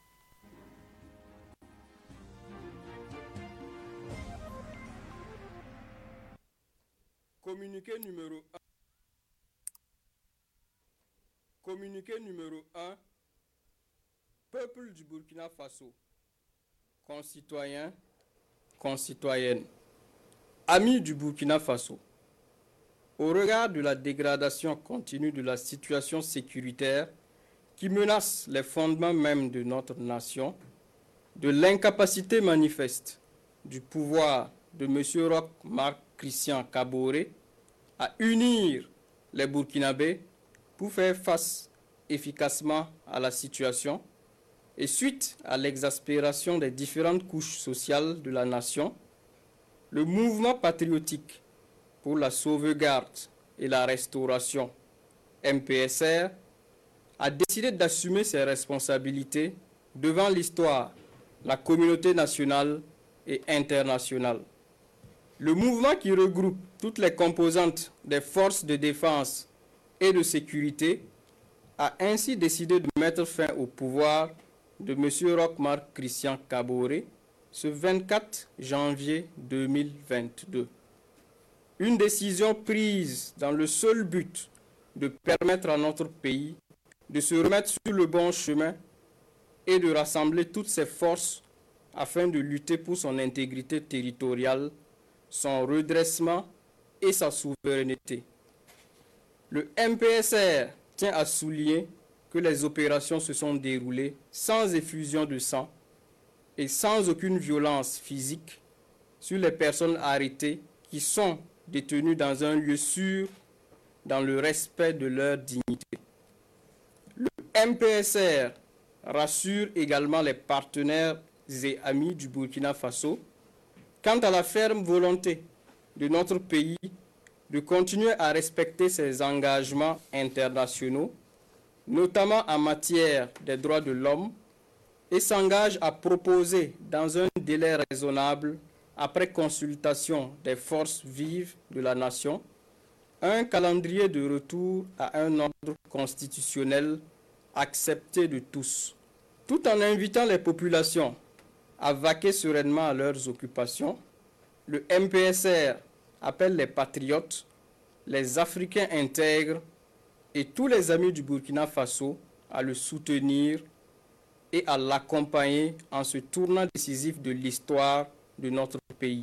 Communiqué numéro un. Communiqué numéro un. Peuple du Burkina Faso, concitoyens, concitoyennes, amis du Burkina Faso, au regard de la dégradation continue de la situation sécuritaire qui menace les fondements même de notre nation, de l'incapacité manifeste du pouvoir de M. Roch Marc Christian Kaboré à unir les Burkinabés pour faire face efficacement à la situation et suite à l'exaspération des différentes couches sociales de la nation, le mouvement patriotique pour la sauvegarde et la restauration, M P S R, a décidé d'assumer ses responsabilités devant l'histoire, la communauté nationale et internationale. Le mouvement qui regroupe toutes les composantes des forces de défense et de sécurité a ainsi décidé de mettre fin au pouvoir de M. Roch Marc Christian Kaboré ce vingt-quatre janvier deux mille vingt-deux. Une décision prise dans le seul but de permettre à notre pays de se remettre sur le bon chemin et de rassembler toutes ses forces afin de lutter pour son intégrité territoriale, son redressement et sa souveraineté. Le M P S R tient à souligner que les opérations se sont déroulées sans effusion de sang et sans aucune violence physique sur les personnes arrêtées qui sont détenues dans un lieu sûr, dans le respect de leur dignité. Le M P S R rassure également les partenaires et amis du Burkina Faso quant à la ferme volonté de notre pays de continuer à respecter ses engagements internationaux, notamment en matière des droits de l'homme, et s'engage à proposer dans un délai raisonnable, après consultation des forces vives de la nation, un calendrier de retour à un ordre constitutionnel accepté de tous, tout en invitant les populations à vaquer sereinement à leurs occupations. Le M P S R appelle les patriotes, les Africains intègres et tous les amis du Burkina Faso à le soutenir et à l'accompagner en ce tournant décisif de l'histoire de notre pays.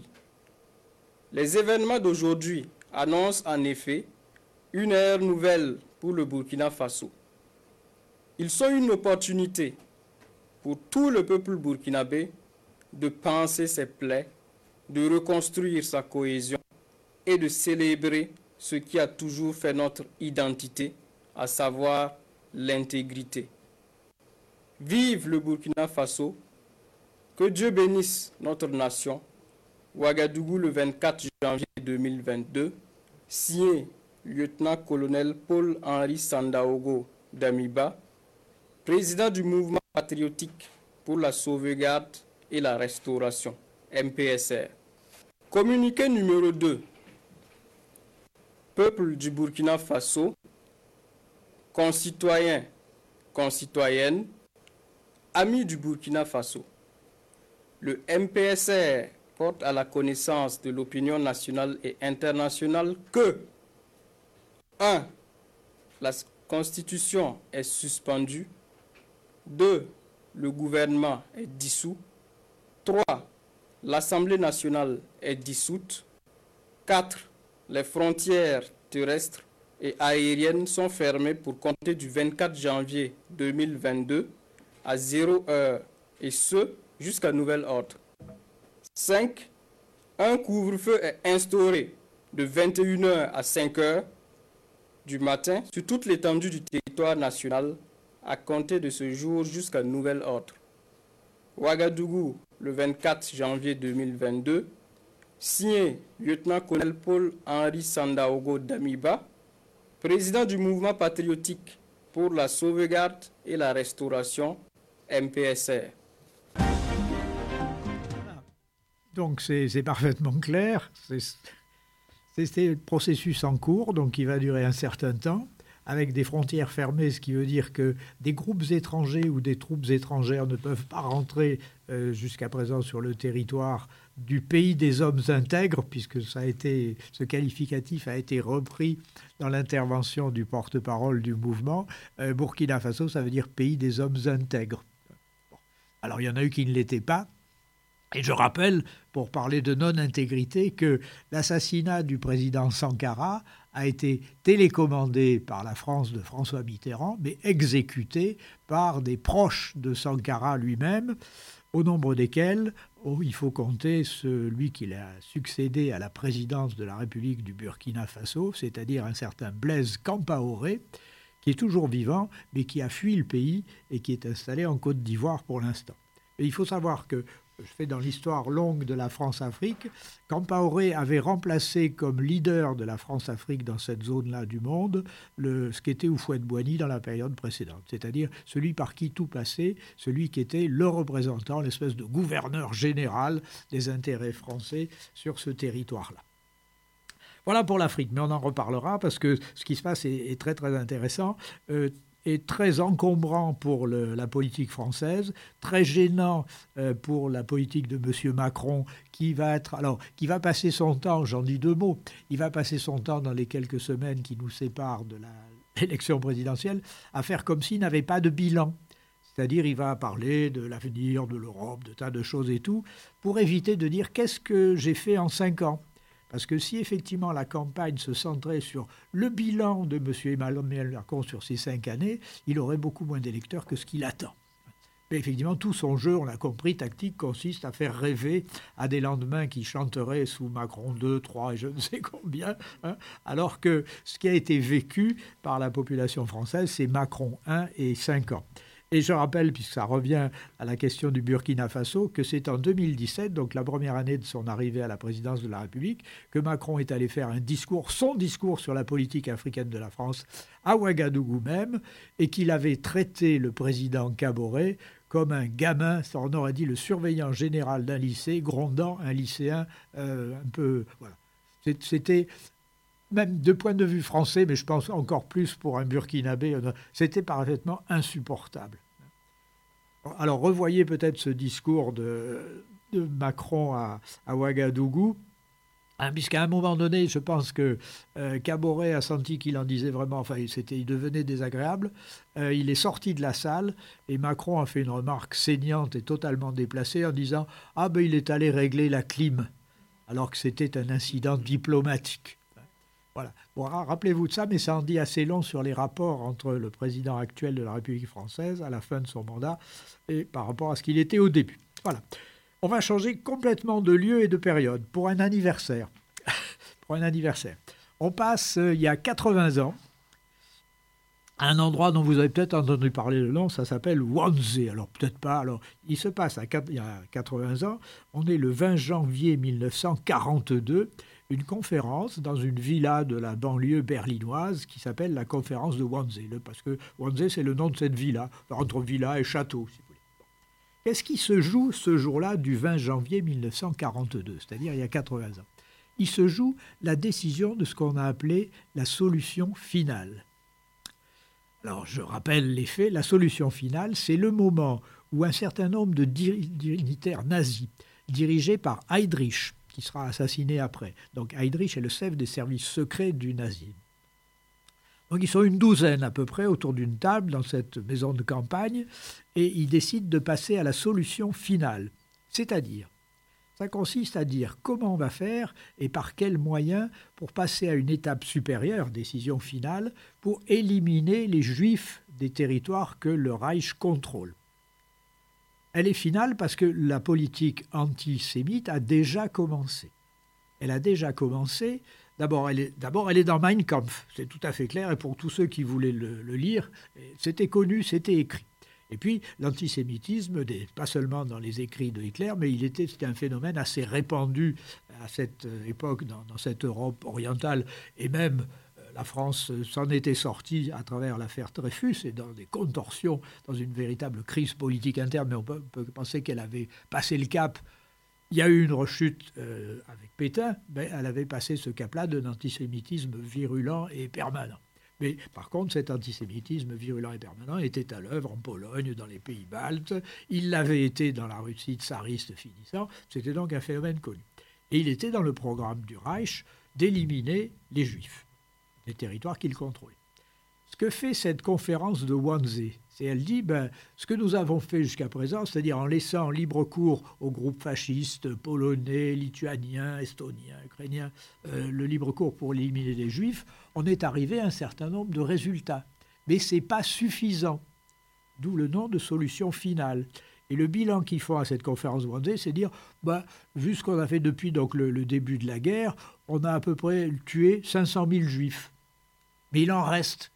Les événements d'aujourd'hui annoncent en effet une ère nouvelle pour le Burkina Faso. Ils sont une opportunité pour tout le peuple burkinabé de panser ses plaies, de reconstruire sa cohésion et de célébrer ce qui a toujours fait notre identité, à savoir l'intégrité. Vive le Burkina Faso, que Dieu bénisse notre nation. Ouagadougou le vingt-quatre janvier deux mille vingt-deux, signé lieutenant-colonel Paul-Henri Sandaogo Damiba, président du mouvement patriotique pour la sauvegarde et la restauration, M P S R. Communiqué numéro deux. Peuple du Burkina Faso, concitoyens, concitoyennes, amis du Burkina Faso. Le M P S R porte à la connaissance de l'opinion nationale et internationale que un. La Constitution est suspendue. deux. Le gouvernement est dissous. trois. L'Assemblée nationale est dissoute. quatre. Les frontières terrestres et aériennes sont fermées pour compter du vingt-quatre janvier deux mille vingt-deux à zéro heure, et ce, jusqu'à nouvel ordre. cinq. Un couvre-feu est instauré de vingt et une heures à cinq heures du matin sur toute l'étendue du territoire national à compter de ce jour jusqu'à nouvel ordre. Ouagadougou, le vingt-quatre janvier deux mille vingt-deux, signé lieutenant-colonel Paul-Henri Sandaogo Damiba, président du mouvement patriotique pour la sauvegarde et la restauration, M P S R. Donc c'est, c'est parfaitement clair. C'est, c'est un processus en cours, donc qui va durer un certain temps, avec des frontières fermées, ce qui veut dire que des groupes étrangers ou des troupes étrangères ne peuvent pas rentrer euh, jusqu'à présent sur le territoire du pays des hommes intègres, puisque ça a été, ce qualificatif a été repris dans l'intervention du porte-parole du mouvement. Euh, Burkina Faso, ça veut dire pays des hommes intègres. Bon. Alors il y en a eu qui ne l'étaient pas. Et je rappelle, pour parler de non-intégrité, que l'assassinat du président Sankara a été télécommandé par la France de François Mitterrand, mais exécuté par des proches de Sankara lui-même, au nombre desquels oh, il faut compter celui qui a succédé à la présidence de la République du Burkina Faso, c'est-à-dire un certain Blaise Compaoré, qui est toujours vivant, mais qui a fui le pays et qui est installé en Côte d'Ivoire pour l'instant. Et il faut savoir que je fais dans l'histoire longue de la France-Afrique, Compaoré avait remplacé comme leader de la France-Afrique dans cette zone-là du monde le, ce qu'était Houphouët-Boigny dans la période précédente, c'est-à-dire celui par qui tout passait, celui qui était le représentant, l'espèce de gouverneur général des intérêts français sur ce territoire-là. Voilà pour l'Afrique, mais on en reparlera parce que ce qui se passe est, est très très intéressant. Euh, est très encombrant pour le, la politique française, très gênant euh, pour la politique de M. Macron, qui va être, alors, qui va passer son temps, j'en dis deux mots, il va passer son temps dans les quelques semaines qui nous séparent de la, l'élection présidentielle, à faire comme s'il n'avait pas de bilan. C'est-à-dire, il va parler de l'avenir de l'Europe, de tas de choses et tout, pour éviter de dire « qu'est-ce que j'ai fait en cinq ans ?» Parce que si effectivement la campagne se centrait sur le bilan de M. Emmanuel Macron sur ces cinq années, il aurait beaucoup moins d'électeurs que ce qu'il attend. Mais effectivement, tout son jeu, on l'a compris, tactique, consiste à faire rêver à des lendemains qui chanteraient sous Macron deux, trois et je ne sais combien, hein, alors que ce qui a été vécu par la population française, c'est Macron un et cinq ans. Et je rappelle, puisque ça revient à la question du Burkina Faso, que c'est en deux mille dix-sept, donc la première année de son arrivée à la présidence de la République, que Macron est allé faire un discours, son discours sur la politique africaine de la France, à Ouagadougou même, et qu'il avait traité le président Kaboré comme un gamin, on aurait dit le surveillant général d'un lycée, grondant un lycéen euh, un peu... Voilà. C'était... Même de point de vue français, mais je pense encore plus pour un Burkinabé, c'était parfaitement insupportable. Alors revoyez peut-être ce discours de, de Macron à, à Ouagadougou, hein, puisqu'à un moment donné, je pense que euh, Kaboré a senti qu'il en disait vraiment, enfin c'était, il devenait désagréable, euh, il est sorti de la salle et Macron a fait une remarque saignante et totalement déplacée en disant « Ah ben il est allé régler la clim », alors que c'était un incident diplomatique. Voilà. Bon, rappelez-vous de ça, mais ça en dit assez long sur les rapports entre le président actuel de la République française à la fin de son mandat et par rapport à ce qu'il était au début. Voilà. On va changer complètement de lieu et de période pour un anniversaire. pour un anniversaire. On passe, euh, il y a quatre-vingts ans, à un endroit dont vous avez peut-être entendu parler le nom, ça s'appelle Wannsee. Alors peut-être pas. Alors il se passe à, il y a quatre-vingts ans, on est le vingt janvier mille neuf cent quarante-deux, une conférence dans une villa de la banlieue berlinoise qui s'appelle la conférence de Wannsee, parce que Wannsee c'est le nom de cette villa, entre villa et château, si vous voulez. Qu'est-ce qui se joue ce jour-là du vingt janvier mille neuf cent quarante-deux, c'est-à-dire il y a quatre-vingts ans? Il se joue la décision de ce qu'on a appelé la solution finale. Alors, je rappelle les faits. La solution finale, c'est le moment où un certain nombre de dignitaires nazis, dirigés par Heydrich, qui sera assassiné après. Donc, Heydrich est le chef des services secrets du nazisme. Donc, ils sont une douzaine à peu près autour d'une table dans cette maison de campagne et ils décident de passer à la solution finale. C'est-à-dire, ça consiste à dire comment on va faire et par quels moyens pour passer à une étape supérieure, décision finale, pour éliminer les Juifs des territoires que le Reich contrôle. Elle est finale parce que la politique antisémite a déjà commencé. Elle a déjà commencé. D'abord, elle est, d'abord, elle est dans Mein Kampf, c'est tout à fait clair, et pour tous ceux qui voulaient le, le lire, c'était connu, c'était écrit. Et puis, l'antisémitisme, pas seulement dans les écrits de Hitler, mais il était, c'était un phénomène assez répandu à cette époque dans, dans cette Europe orientale. Et même la France s'en était sortie à travers l'affaire Dreyfus et dans des contorsions, dans une véritable crise politique interne. Mais on peut, on peut penser qu'elle avait passé le cap. Il y a eu une rechute euh, avec Pétain, mais elle avait passé ce cap-là d'un antisémitisme virulent et permanent. Mais par contre, cet antisémitisme virulent et permanent était à l'œuvre en Pologne, dans les pays baltes. Il l'avait été dans la Russie tsariste finissant. C'était donc un phénomène connu. Et il était dans le programme du Reich d'éliminer les Juifs des territoires qu'il contrôlait. Ce que fait cette conférence de Wannsee, c'est elle dit ben, ce que nous avons fait jusqu'à présent, c'est-à-dire en laissant libre cours aux groupes fascistes polonais, lituaniens, estoniens, ukrainiens, euh, le libre cours pour éliminer les Juifs, on est arrivé à un certain nombre de résultats. Mais ce n'est pas suffisant, d'où le nom de solution finale. Et le bilan qu'ils font à cette conférence de Wannsee, c'est dire, ben, vu ce qu'on a fait depuis donc, le, le début de la guerre, on a à peu près tué cinq cent mille Juifs. Mais il en reste.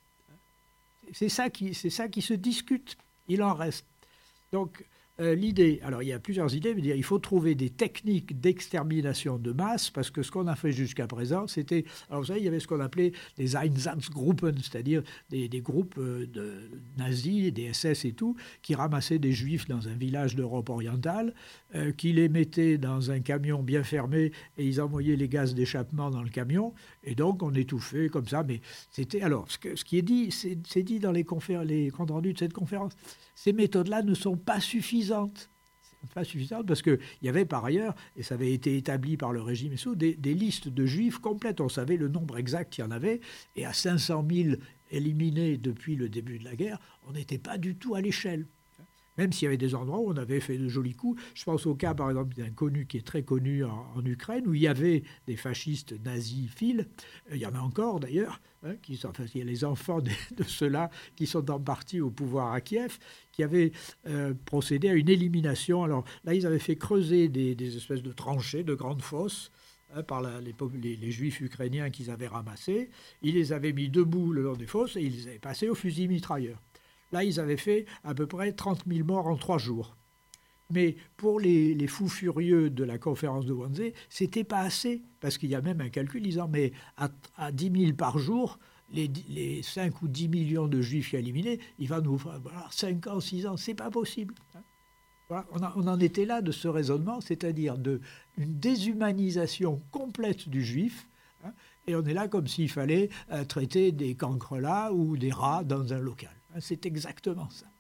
C'est ça qui, c'est ça qui se discute. Il en reste. Donc, euh, l'idée, alors il y a plusieurs idées, mais dire, il faut trouver des techniques d'extermination de masse, parce que ce qu'on a fait jusqu'à présent, c'était, alors vous savez, il y avait ce qu'on appelait des Einsatzgruppen, c'est-à-dire des, des groupes euh, de nazis, des S S et tout, qui ramassaient des Juifs dans un village d'Europe orientale, euh, qui les mettaient dans un camion bien fermé, et ils envoyaient les gaz d'échappement dans le camion, et donc on étouffait comme ça. Mais c'était, alors, ce, que, ce qui est dit, c'est, c'est dit dans les, confér- les comptes rendus de cette conférence, ces méthodes-là ne sont pas suffisantes. Pas suffisantes parce qu'il y avait par ailleurs, et ça avait été établi par le régime Sou, des, des listes de juifs complètes. On savait le nombre exact qu'il y en avait, et à cinq cent mille éliminés depuis le début de la guerre, on n'était pas du tout à l'échelle. Même s'il y avait des endroits où on avait fait de jolis coups. Je pense au cas, par exemple, d'un connu qui est très connu en, en Ukraine, où il y avait des fascistes naziphiles. Il y en a encore, d'ailleurs. Hein, qui sont, enfin, il y a les enfants de, de ceux-là qui sont en partie au pouvoir à Kiev, qui avaient euh, procédé à une élimination. Alors là, ils avaient fait creuser des, des espèces de tranchées, de grandes fosses, hein, par la, les, les, les juifs ukrainiens qu'ils avaient ramassés. Ils les avaient mis debout le long des fosses et ils les avaient passés au fusil mitrailleur. Là, ils avaient fait à peu près trente mille morts en trois jours. Mais pour les, les fous furieux de la conférence de Wannsee, ce n'était pas assez, parce qu'il y a même un calcul disant, mais à, à dix mille par jour, les, les cinq ou dix millions de juifs éliminés, il va nous faire voilà, cinq ans, six ans, ce n'est pas possible. Voilà, on, a, on en était là de ce raisonnement, c'est-à-dire de, une déshumanisation complète du juif, hein, et on est là comme s'il fallait euh, traiter des cancrelats ou des rats dans un local. Hein, c'est exactement ça.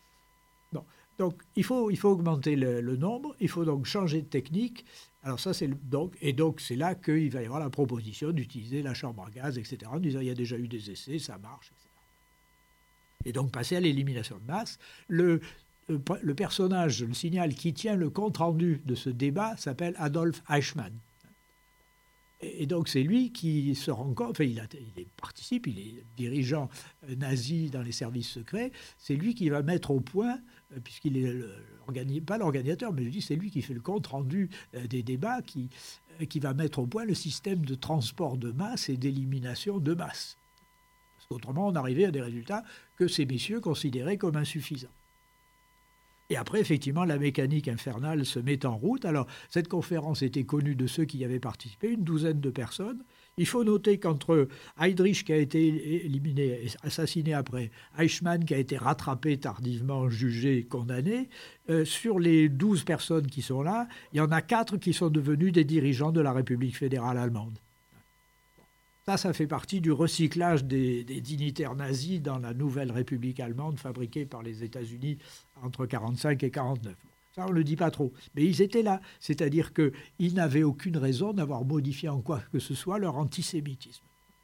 Bon. Donc, il faut, il faut augmenter le, le nombre, il faut donc changer de technique. Alors ça, c'est le, donc, et donc, c'est là qu'il va y avoir la proposition d'utiliser la chambre à gaz, et cetera, en disant il y a déjà eu des essais, ça marche, et cetera. Et donc, passer à l'élimination de masse. Le, le, le personnage, je le signale, qui tient le compte-rendu de ce débat s'appelle Adolf Eichmann. Et, et donc c'est lui qui se rend compte, enfin il, a, il participe, il est dirigeant nazi dans les services secrets, c'est lui qui va mettre au point, puisqu'il est le, pas l'organisateur, mais je dis c'est lui qui fait le compte rendu des débats, qui, qui va mettre au point le système de transport de masse et d'élimination de masse. Parce qu'autrement on arrivait à des résultats que ces messieurs considéraient comme insuffisants. Et après, effectivement, la mécanique infernale se met en route. Alors, cette conférence était connue de ceux qui y avaient participé, une douzaine de personnes. Il faut noter qu'entre Heydrich, qui a été éliminé, assassiné après, Eichmann, qui a été rattrapé tardivement, jugé, condamné, euh, sur les douze personnes qui sont là, il y en a quatre qui sont devenus des dirigeants de la République fédérale allemande. Ça, ça fait partie du recyclage des, des dignitaires nazis dans la nouvelle République allemande fabriquée par les États-Unis entre mille neuf cent quarante-cinq et mille neuf cent quarante-neuf. Ça, on ne le dit pas trop. Mais ils étaient là. C'est-à-dire qu'ils n'avaient aucune raison d'avoir modifié en quoi que ce soit leur antisémitisme.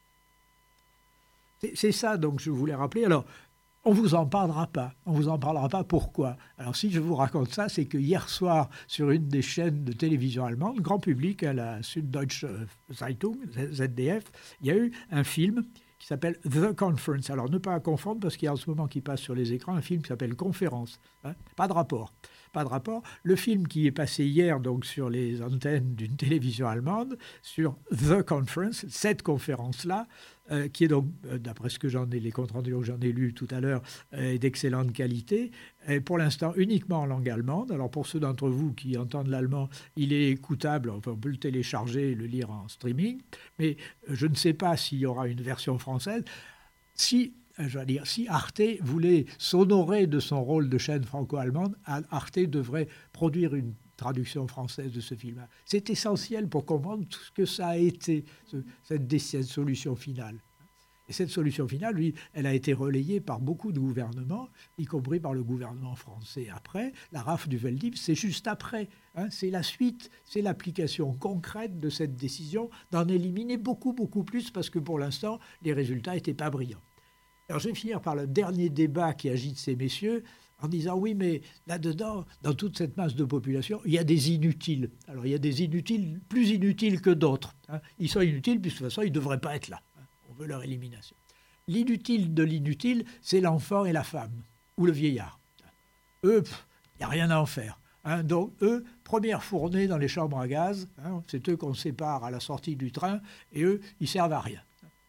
C'est, c'est ça, donc, je voulais rappeler. Alors, on ne vous en parlera pas. On ne vous en parlera pas. Pourquoi ? Alors, si je vous raconte ça, c'est que hier soir, sur une des chaînes de télévision allemandes, grand public, à la Süddeutsche Zeitung, Z D F, il y a eu un film qui s'appelle The Conference. Alors, ne pas confondre, parce qu'il y a en ce moment qui passe sur les écrans un film qui s'appelle Conférence. Hein, pas de rapport. Pas de rapport. Le film qui est passé hier donc sur les antennes d'une télévision allemande, sur The Conference, cette conférence-là, euh, qui est donc, euh, d'après ce que j'en ai, les comptes rendus que j'en ai lus tout à l'heure, euh, d'excellente qualité, et pour l'instant uniquement en langue allemande. Alors pour ceux d'entre vous qui entendent l'allemand, il est écoutable, enfin, on peut le télécharger et le lire en streaming, mais euh, je ne sais pas s'il y aura une version française. Si... Je veux dire, si Arte voulait s'honorer de son rôle de chaîne franco-allemande, Arte devrait produire une traduction française de ce film. C'est essentiel pour comprendre tout ce que ça a été, ce, cette, cette solution finale. Et cette solution finale, lui, elle a été relayée par beaucoup de gouvernements, y compris par le gouvernement français après. La R A F du Veldiv, c'est juste après. Hein, c'est la suite, c'est l'application concrète de cette décision d'en éliminer beaucoup, beaucoup plus, parce que pour l'instant, les résultats n'étaient pas brillants. Alors, je vais finir par le dernier débat qui agite ces messieurs en disant oui, mais là-dedans, dans toute cette masse de population, il y a des inutiles. Alors, il y a des inutiles plus inutiles que d'autres. Hein. Ils sont inutiles, puisque de toute façon, ils ne devraient pas être là. Hein. On veut leur élimination. L'inutile de l'inutile, c'est l'enfant et la femme, ou le vieillard. Eux, il n'y a rien à en faire. Hein. Donc, eux, première fournée dans les chambres à gaz, hein, c'est eux qu'on sépare à la sortie du train, et eux, ils servent à rien.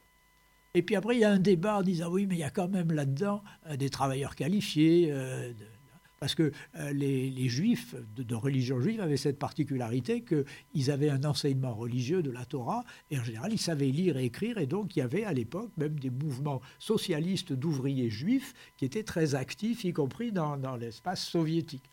Et puis après, il y a un débat en disant oui, mais il y a quand même là-dedans euh, des travailleurs qualifiés, euh, de, parce que euh, les, les juifs de, de religion juive avaient cette particularité qu'ils avaient un enseignement religieux de la Torah, et en général, ils savaient lire et écrire, et donc il y avait à l'époque même des mouvements socialistes d'ouvriers juifs qui étaient très actifs, y compris dans, dans l'espace soviétique.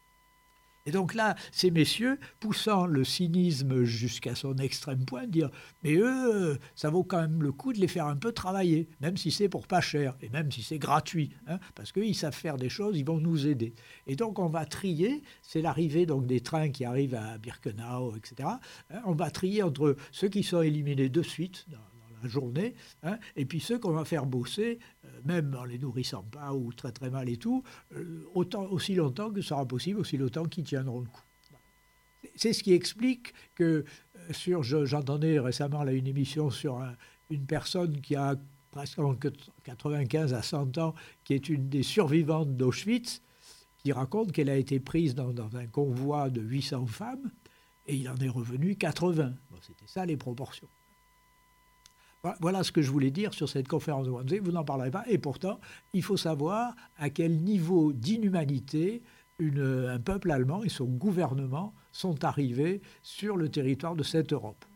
Et donc là, ces messieurs, poussant le cynisme jusqu'à son extrême point, dire « mais eux, ça vaut quand même le coup de les faire un peu travailler, même si c'est pour pas cher, et même si c'est gratuit, hein, parce qu'ils savent faire des choses, ils vont nous aider. » Et donc on va trier, c'est l'arrivée donc des trains qui arrivent à Birkenau, et cetera. Hein, on va trier entre ceux qui sont éliminés de suite, dans, dans la journée, hein, et puis ceux qu'on va faire bosser, euh, même en les nourrissant pas ou très très mal et tout, euh, autant, aussi longtemps que ce sera possible, aussi longtemps qu'ils tiendront le coup. C'est ce qui explique que, euh, sur, je, j'entendais récemment là, une émission sur un, une personne qui a presque quatre-vingt-quinze à cent ans, qui est une des survivantes d'Auschwitz, qui raconte qu'elle a été prise dans, dans un convoi de huit cents femmes, et il en est revenu quatre-vingts. Bon, c'était ça les proportions. Voilà ce que je voulais dire sur cette conférence de Wannsee. Vous n'en parlerez pas. Et pourtant, il faut savoir à quel niveau d'inhumanité une, un peuple allemand et son gouvernement sont arrivés sur le territoire de cette Europe.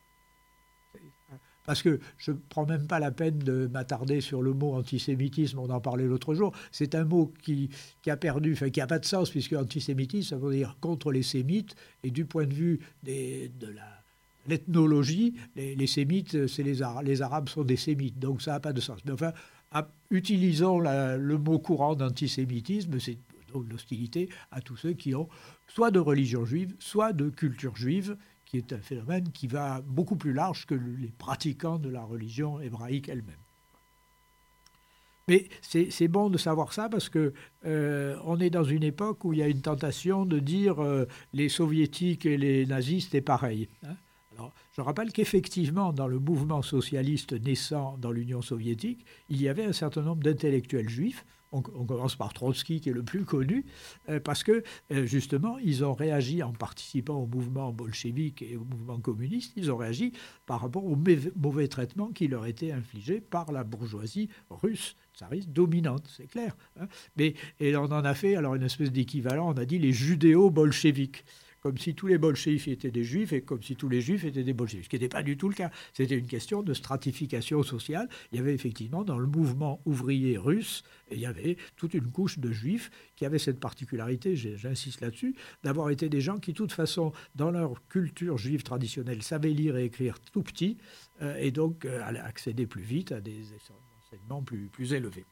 Parce que je ne prends même pas la peine de m'attarder sur le mot antisémitisme, on en parlait l'autre jour. C'est un mot qui, qui a perdu, enfin qui n'a pas de sens, puisque antisémitisme, ça veut dire contre les sémites, et du point de vue des, de la... l'ethnologie, les, les sémites, c'est les Arabes, les Arabes sont des sémites, donc ça n'a pas de sens. Mais enfin, à, utilisons la, le mot courant d'antisémitisme, c'est donc l'hostilité à tous ceux qui ont soit de religion juive, soit de culture juive, qui est un phénomène qui va beaucoup plus large que les pratiquants de la religion hébraïque elle-même. Mais c'est, c'est bon de savoir ça parce que euh, on est dans une époque où il y a une tentation de dire euh, les soviétiques et les nazis, c'est pareil. Hein. Alors, Je rappelle qu'effectivement, dans le mouvement socialiste naissant dans l'Union soviétique, il y avait un certain nombre d'intellectuels juifs. On, on commence par Trotsky, qui est le plus connu, euh, parce que, euh, justement, ils ont réagi en participant au mouvement bolchevique et au mouvement communiste, ils ont réagi par rapport au mauvais traitement qui leur était infligé par la bourgeoisie russe, tsariste, dominante, c'est clair. Hein. Mais, et on en a fait alors une espèce d'équivalent, on a dit les judéo-bolcheviques. Comme si tous les bolcheviks étaient des juifs et comme si tous les juifs étaient des bolcheviks, ce qui n'était pas du tout le cas. C'était une question de stratification sociale. Il y avait effectivement dans le mouvement ouvrier russe, et il y avait toute une couche de juifs qui avaient cette particularité, j'insiste là-dessus, d'avoir été des gens qui, de toute façon, dans leur culture juive traditionnelle, savaient lire et écrire tout petit, euh, et donc euh, allaient accéder plus vite à des enseignements plus, plus élevés.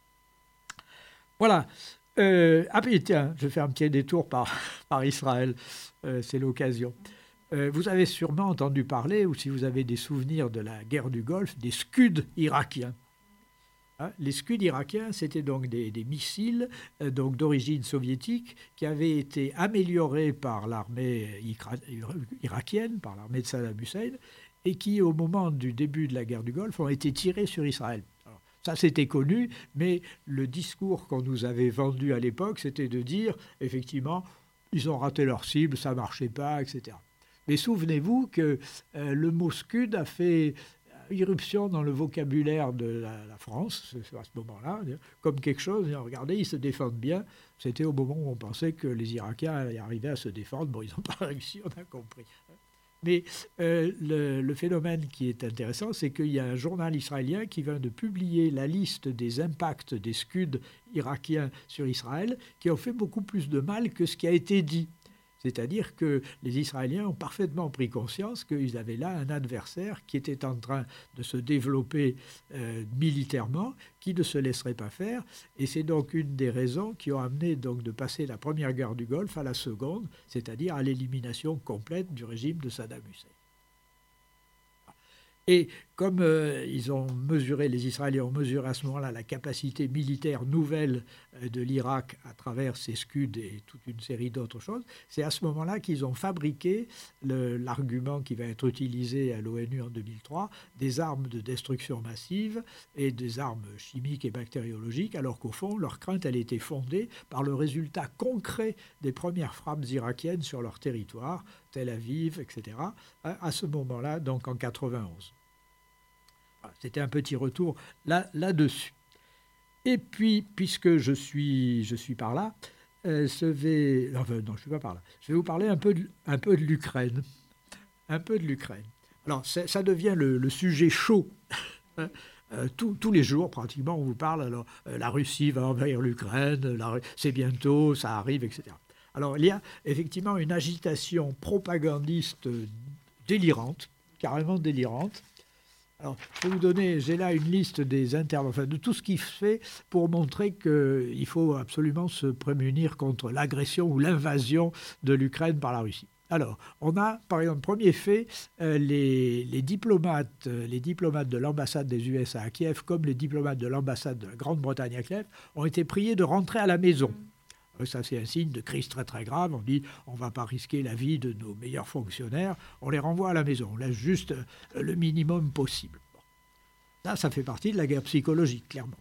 Voilà. Euh, ah puis tiens, je fais un petit détour par, par Israël, euh, c'est l'occasion. Euh, vous avez sûrement entendu parler, ou si vous avez des souvenirs de la guerre du Golfe, des Scuds irakiens. Hein, les Scuds irakiens, c'était donc des, des missiles euh, donc d'origine soviétique qui avaient été améliorés par l'armée irakienne, par l'armée de Saddam Hussein, et qui, au moment du début de la guerre du Golfe, ont été tirés sur Israël. Ça, c'était connu, mais le discours qu'on nous avait vendu à l'époque, c'était de dire, effectivement, ils ont raté leur cible, ça ne marchait pas, et cetera. Mais souvenez-vous que euh, le mot Scud a fait irruption dans le vocabulaire de la, la France, à ce moment-là, comme quelque chose, regardez, ils se défendent bien. C'était au moment où on pensait que les Irakiens allaient arriver à se défendre. Bon, ils n'ont pas réussi, on a compris. Mais euh, le, le phénomène qui est intéressant, c'est qu'il y a un journal israélien qui vient de publier la liste des impacts des Scuds irakiens sur Israël, qui ont fait beaucoup plus de mal que ce qui a été dit. C'est-à-dire que les Israéliens ont parfaitement pris conscience qu'ils avaient là un adversaire qui était en train de se développer euh, militairement, qui ne se laisserait pas faire. Et c'est donc une des raisons qui ont amené donc de passer la première guerre du Golfe à la seconde, c'est-à-dire à l'élimination complète du régime de Saddam Hussein. Et comme euh, ils ont mesuré, les Israéliens ont mesuré à ce moment-là la capacité militaire nouvelle euh, de l'Irak à travers ses Scuds et toute une série d'autres choses, c'est à ce moment-là qu'ils ont fabriqué le, l'argument qui va être utilisé à l'ONU en deux mille trois, des armes de destruction massive et des armes chimiques et bactériologiques, alors qu'au fond, leur crainte, elle était fondée par le résultat concret des premières frappes irakiennes sur leur territoire, Tel Aviv, et cetera, à, à ce moment-là, donc en quatre-vingt-onze. C'était un petit retour là, là-dessus. Et puis, puisque je suis, je suis par là, euh, je vais... Enfin, non, je ne suis pas par là. Je vais vous parler un peu de, un peu de l'Ukraine. Un peu de l'Ukraine. Alors, ça devient le, le sujet chaud. euh, tout, tous les jours, pratiquement, on vous parle. Alors, euh, la Russie va envahir l'Ukraine, la, c'est bientôt, ça arrive, et cetera. Alors, il y a effectivement une agitation propagandiste délirante, carrément délirante. Alors, je vais vous donner, j'ai là une liste des interventions, enfin, de tout ce qui se fait pour montrer qu'il faut absolument se prémunir contre l'agression ou l'invasion de l'Ukraine par la Russie. Alors, on a, par exemple, premier fait, euh, les, les, diplomates, euh, les diplomates de l'ambassade des U S A à Kiev, comme les diplomates de l'ambassade de la Grande-Bretagne à Kiev, ont été priés de rentrer à la maison. Ça, c'est un signe de crise très très grave. On dit, on ne va pas risquer la vie de nos meilleurs fonctionnaires. On les renvoie à la maison. On laisse juste le minimum possible. Bon. Ça, ça fait partie de la guerre psychologique, clairement.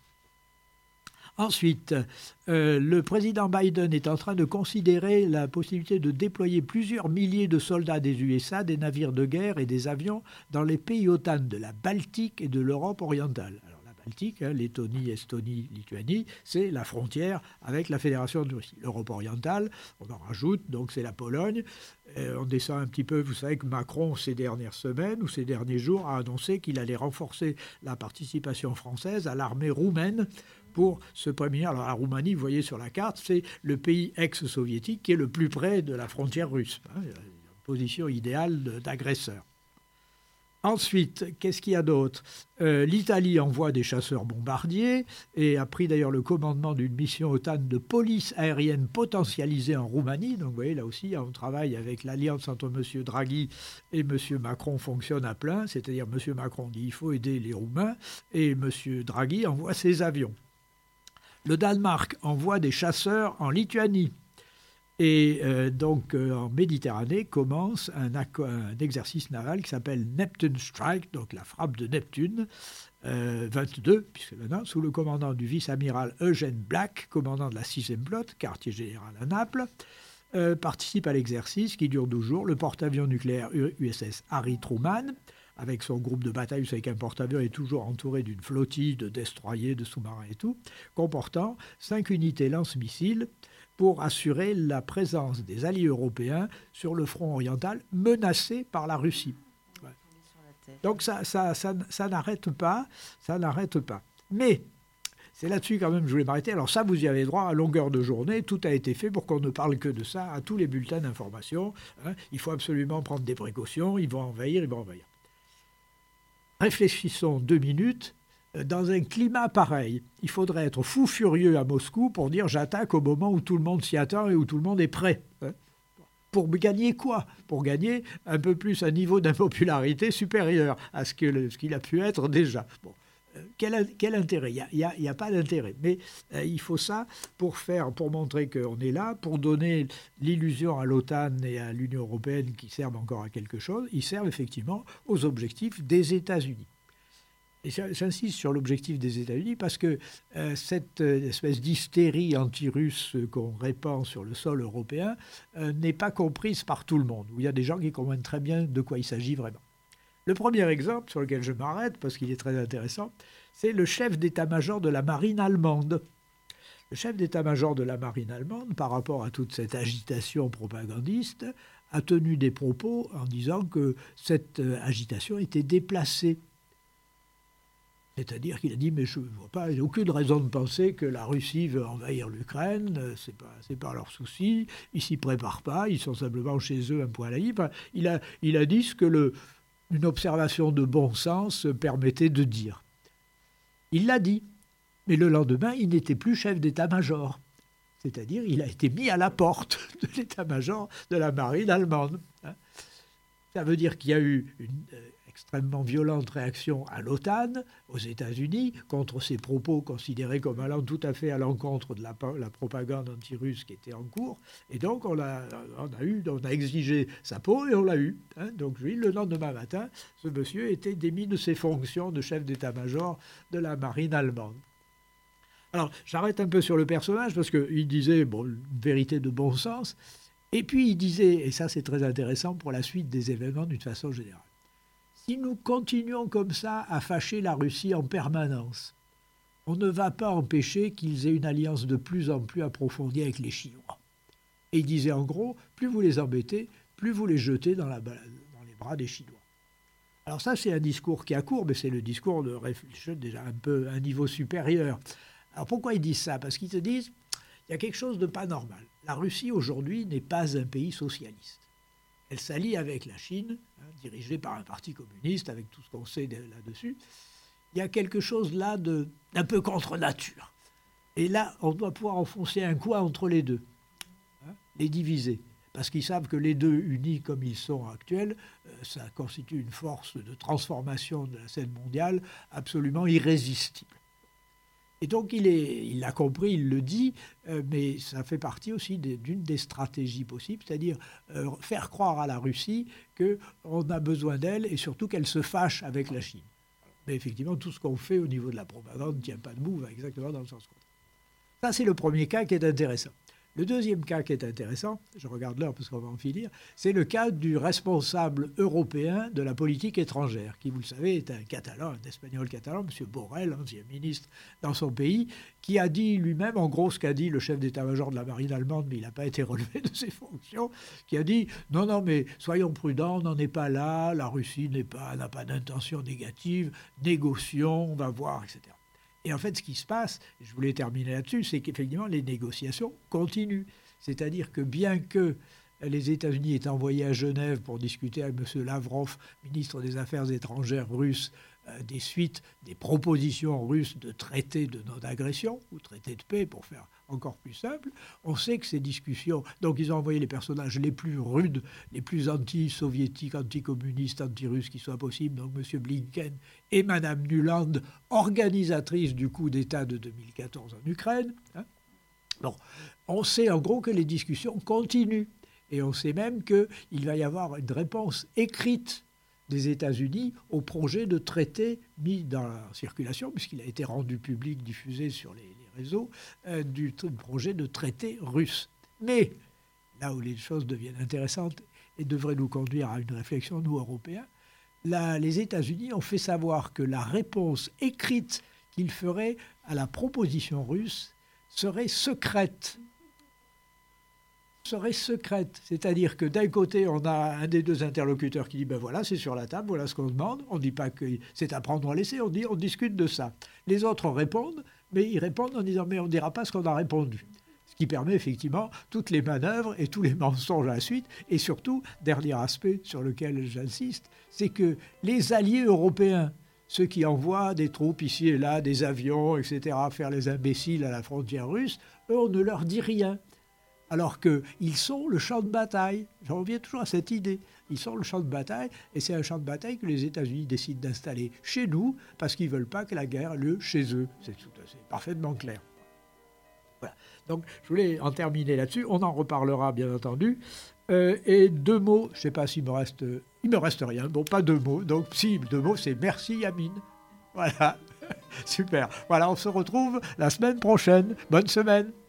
Ensuite, euh, le président Biden est en train de considérer la possibilité de déployer plusieurs milliers de soldats des U S A, des navires de guerre et des avions dans les pays OTAN de la Baltique et de l'Europe orientale. Alors, Baltique, hein, Lettonie, Estonie, Lituanie, c'est la frontière avec la Fédération de Russie. L'Europe orientale, on en rajoute, donc c'est la Pologne. Euh, on descend un petit peu, vous savez que Macron, ces dernières semaines ou ces derniers jours, a annoncé qu'il allait renforcer la participation française à l'armée roumaine pour se prémunir. Alors la Roumanie, vous voyez sur la carte, c'est le pays ex-soviétique qui est le plus près de la frontière russe. Hein, une position idéale d'agresseur. Ensuite, qu'est-ce qu'il y a d'autre ? euh, L'Italie envoie des chasseurs bombardiers et a pris d'ailleurs le commandement d'une mission OTAN de police aérienne potentialisée en Roumanie. Donc vous voyez, là aussi, on travaille avec l'alliance entre M. Draghi et M. Macron fonctionne à plein. C'est-à-dire M. Macron dit qu'il faut aider les Roumains et M. Draghi envoie ses avions. Le Danemark envoie des chasseurs en Lituanie. Et euh, donc, euh, en Méditerranée, commence un, un exercice naval qui s'appelle Neptune Strike, donc la frappe de Neptune, euh, vingt-deux, puisque maintenant, sous le commandant du vice-amiral Eugène Black, commandant de la sixième flotte, quartier général à Naples, euh, participe à l'exercice qui dure douze jours. Le porte-avions nucléaire U S S Harry Truman, avec son groupe de bataille, vous savez qu'un porte-avions est toujours entouré d'une flottille de destroyers, de sous-marins et tout, comportant cinq unités lance-missiles, pour assurer la présence des alliés européens sur le front oriental menacé par la Russie. Ouais. Donc ça, ça, ça, ça n'arrête pas, ça n'arrête pas. Mais c'est là-dessus quand même que je voulais m'arrêter. Alors ça, vous y avez droit à longueur de journée. Tout a été fait pour qu'on ne parle que de ça à tous les bulletins d'information. Hein. Il faut absolument prendre des précautions. Ils vont envahir, ils vont envahir. Réfléchissons deux minutes. Dans un climat pareil, il faudrait être fou furieux à Moscou pour dire « j'attaque au moment où tout le monde s'y attend et où tout le monde est prêt hein ». Pour gagner quoi? Pour gagner un peu plus un niveau d'impopularité supérieur à ce qu'il ce qu'il a pu être déjà. Bon. Euh, quel, quel intérêt? Il n'y a, a, a pas d'intérêt. Mais euh, il faut ça pour faire, pour montrer qu'on est là, pour donner l'illusion à l'OTAN et à l'Union européenne qui servent encore à quelque chose. Ils servent effectivement aux objectifs des États-Unis. Et j'insiste sur l'objectif des États-Unis parce que euh, cette euh, espèce d'hystérie anti-russe qu'on répand sur le sol européen euh, n'est pas comprise par tout le monde. Où il y a des gens qui comprennent très bien de quoi il s'agit vraiment. Le premier exemple sur lequel je m'arrête, parce qu'il est très intéressant, c'est le chef d'état-major de la marine allemande. Le chef d'état-major de la marine allemande, par rapport à toute cette agitation propagandiste, a tenu des propos en disant que cette euh, agitation était déplacée. C'est-à-dire qu'il a dit, mais je ne vois pas, il n'y a aucune raison de penser que la Russie veut envahir l'Ukraine, ce n'est pas, c'est pas leur souci, ils ne s'y préparent pas, ils sont simplement chez eux un point à la ligne. Enfin, il, a, il a dit ce que le, une observation de bon sens permettait de dire. Il l'a dit, mais le lendemain, il n'était plus chef d'état-major. C'est-à-dire, il a été mis à la porte de l'état-major de la marine allemande. Ça veut dire qu'il y a eu une euh, extrêmement violente réaction à l'OTAN, aux États-Unis, contre ces propos considérés comme allant tout à fait à l'encontre de la, la propagande anti-russe qui était en cours. Et donc, on a, on a, eu, on a exigé sa peau et on l'a eu. Hein. Donc, oui, le lendemain matin, ce monsieur était démis de ses fonctions de chef d'état-major de la marine allemande. Alors, j'arrête un peu sur le personnage parce qu'il disait bon, une vérité de bon sens. Et puis il disait, et ça c'est très intéressant pour la suite des événements d'une façon générale, si nous continuons comme ça à fâcher la Russie en permanence, on ne va pas empêcher qu'ils aient une alliance de plus en plus approfondie avec les Chinois. Et il disait en gros, plus vous les embêtez, plus vous les jetez dans, la, dans les bras des Chinois. Alors ça c'est un discours qui a cours, mais c'est le discours de réflexion déjà un peu à un niveau supérieur. Alors pourquoi ils disent ça? Parce qu'ils se disent, il y a quelque chose de pas normal. La Russie, aujourd'hui, n'est pas un pays socialiste. Elle s'allie avec la Chine, hein, dirigée par un parti communiste, avec tout ce qu'on sait là-dessus. Il y a quelque chose là de, d'un peu contre nature. Et là, on doit pouvoir enfoncer un coin entre les deux, hein, les diviser. Parce qu'ils savent que les deux, unis comme ils sont actuels, euh, ça constitue une force de transformation de la scène mondiale absolument irrésistible. Et donc, il, est, il l'a compris, il le dit, euh, mais ça fait partie aussi de, d'une des stratégies possibles, c'est-à-dire euh, faire croire à la Russie qu'on a besoin d'elle et surtout qu'elle se fâche avec la Chine. Mais effectivement, tout ce qu'on fait au niveau de la propagande ne tient pas debout, va exactement dans le sens contraire. Ça, c'est le premier cas qui est intéressant. Le deuxième cas qui est intéressant, je regarde l'heure parce qu'on va en finir, c'est le cas du responsable européen de la politique étrangère, qui, vous le savez, est un catalan, un espagnol catalan, M. Borrell, ancien ministre dans son pays, qui a dit lui-même, en gros, ce qu'a dit le chef d'état-major de la marine allemande, mais il n'a pas été relevé de ses fonctions, qui a dit « Non, non, mais soyons prudents, on n'en est pas là, la Russie n'est pas, n'a pas d'intention négative, négocions, on va voir, et cetera » Et en fait, ce qui se passe, je voulais terminer là-dessus, c'est qu'effectivement, les négociations continuent. C'est-à-dire que bien que les États-Unis aient envoyé à Genève pour discuter avec M. Lavrov, ministre des Affaires étrangères russe, euh, des suites, des propositions russes de traité de non-agression, ou traité de paix, pour faire encore plus simple, on sait que ces discussions... Donc, ils ont envoyé les personnages les plus rudes, les plus anti-soviétiques, anti-communistes, anti-russes qui soient possibles, donc M. Blinken et Mme Nuland, organisatrice du coup d'État de deux mille quatorze en Ukraine. Hein. Bon, on sait en gros que les discussions continuent. Et on sait même qu'il va y avoir une réponse écrite des États-Unis au projet de traité mis dans la circulation, puisqu'il a été rendu public, diffusé sur les, les réseaux, euh, du projet de traité russe. Mais là où les choses deviennent intéressantes et devraient nous conduire à une réflexion, nous, Européens, là, les États-Unis ont fait savoir que la réponse écrite qu'ils feraient à la proposition russe serait secrète. serait secrète. C'est-à-dire que d'un côté, on a un des deux interlocuteurs qui dit ben voilà, c'est sur la table, voilà ce qu'on demande. On ne dit pas que c'est à prendre ou à laisser, on dit on discute de ça. Les autres répondent, mais ils répondent en disant mais on ne dira pas ce qu'on a répondu. Ce qui permet effectivement toutes les manœuvres et tous les mensonges à la suite. Et surtout, dernier aspect sur lequel j'insiste, c'est que les alliés européens, ceux qui envoient des troupes ici et là, des avions, et cetera, faire les imbéciles à la frontière russe, eux, on ne leur dit rien. Alors qu'ils sont le champ de bataille. J'en reviens toujours à cette idée. Ils sont le champ de bataille, et c'est un champ de bataille que les États-Unis décident d'installer chez nous, parce qu'ils ne veulent pas que la guerre ait lieu chez eux. C'est, tout, c'est parfaitement clair. Voilà. Donc, je voulais en terminer là-dessus. On en reparlera, bien entendu. Euh, et deux mots, je ne sais pas s'il me reste... Il me reste rien. Bon, pas deux mots. Donc, si, deux mots, c'est merci, Yamine. Voilà. Super. Voilà, on se retrouve la semaine prochaine. Bonne semaine.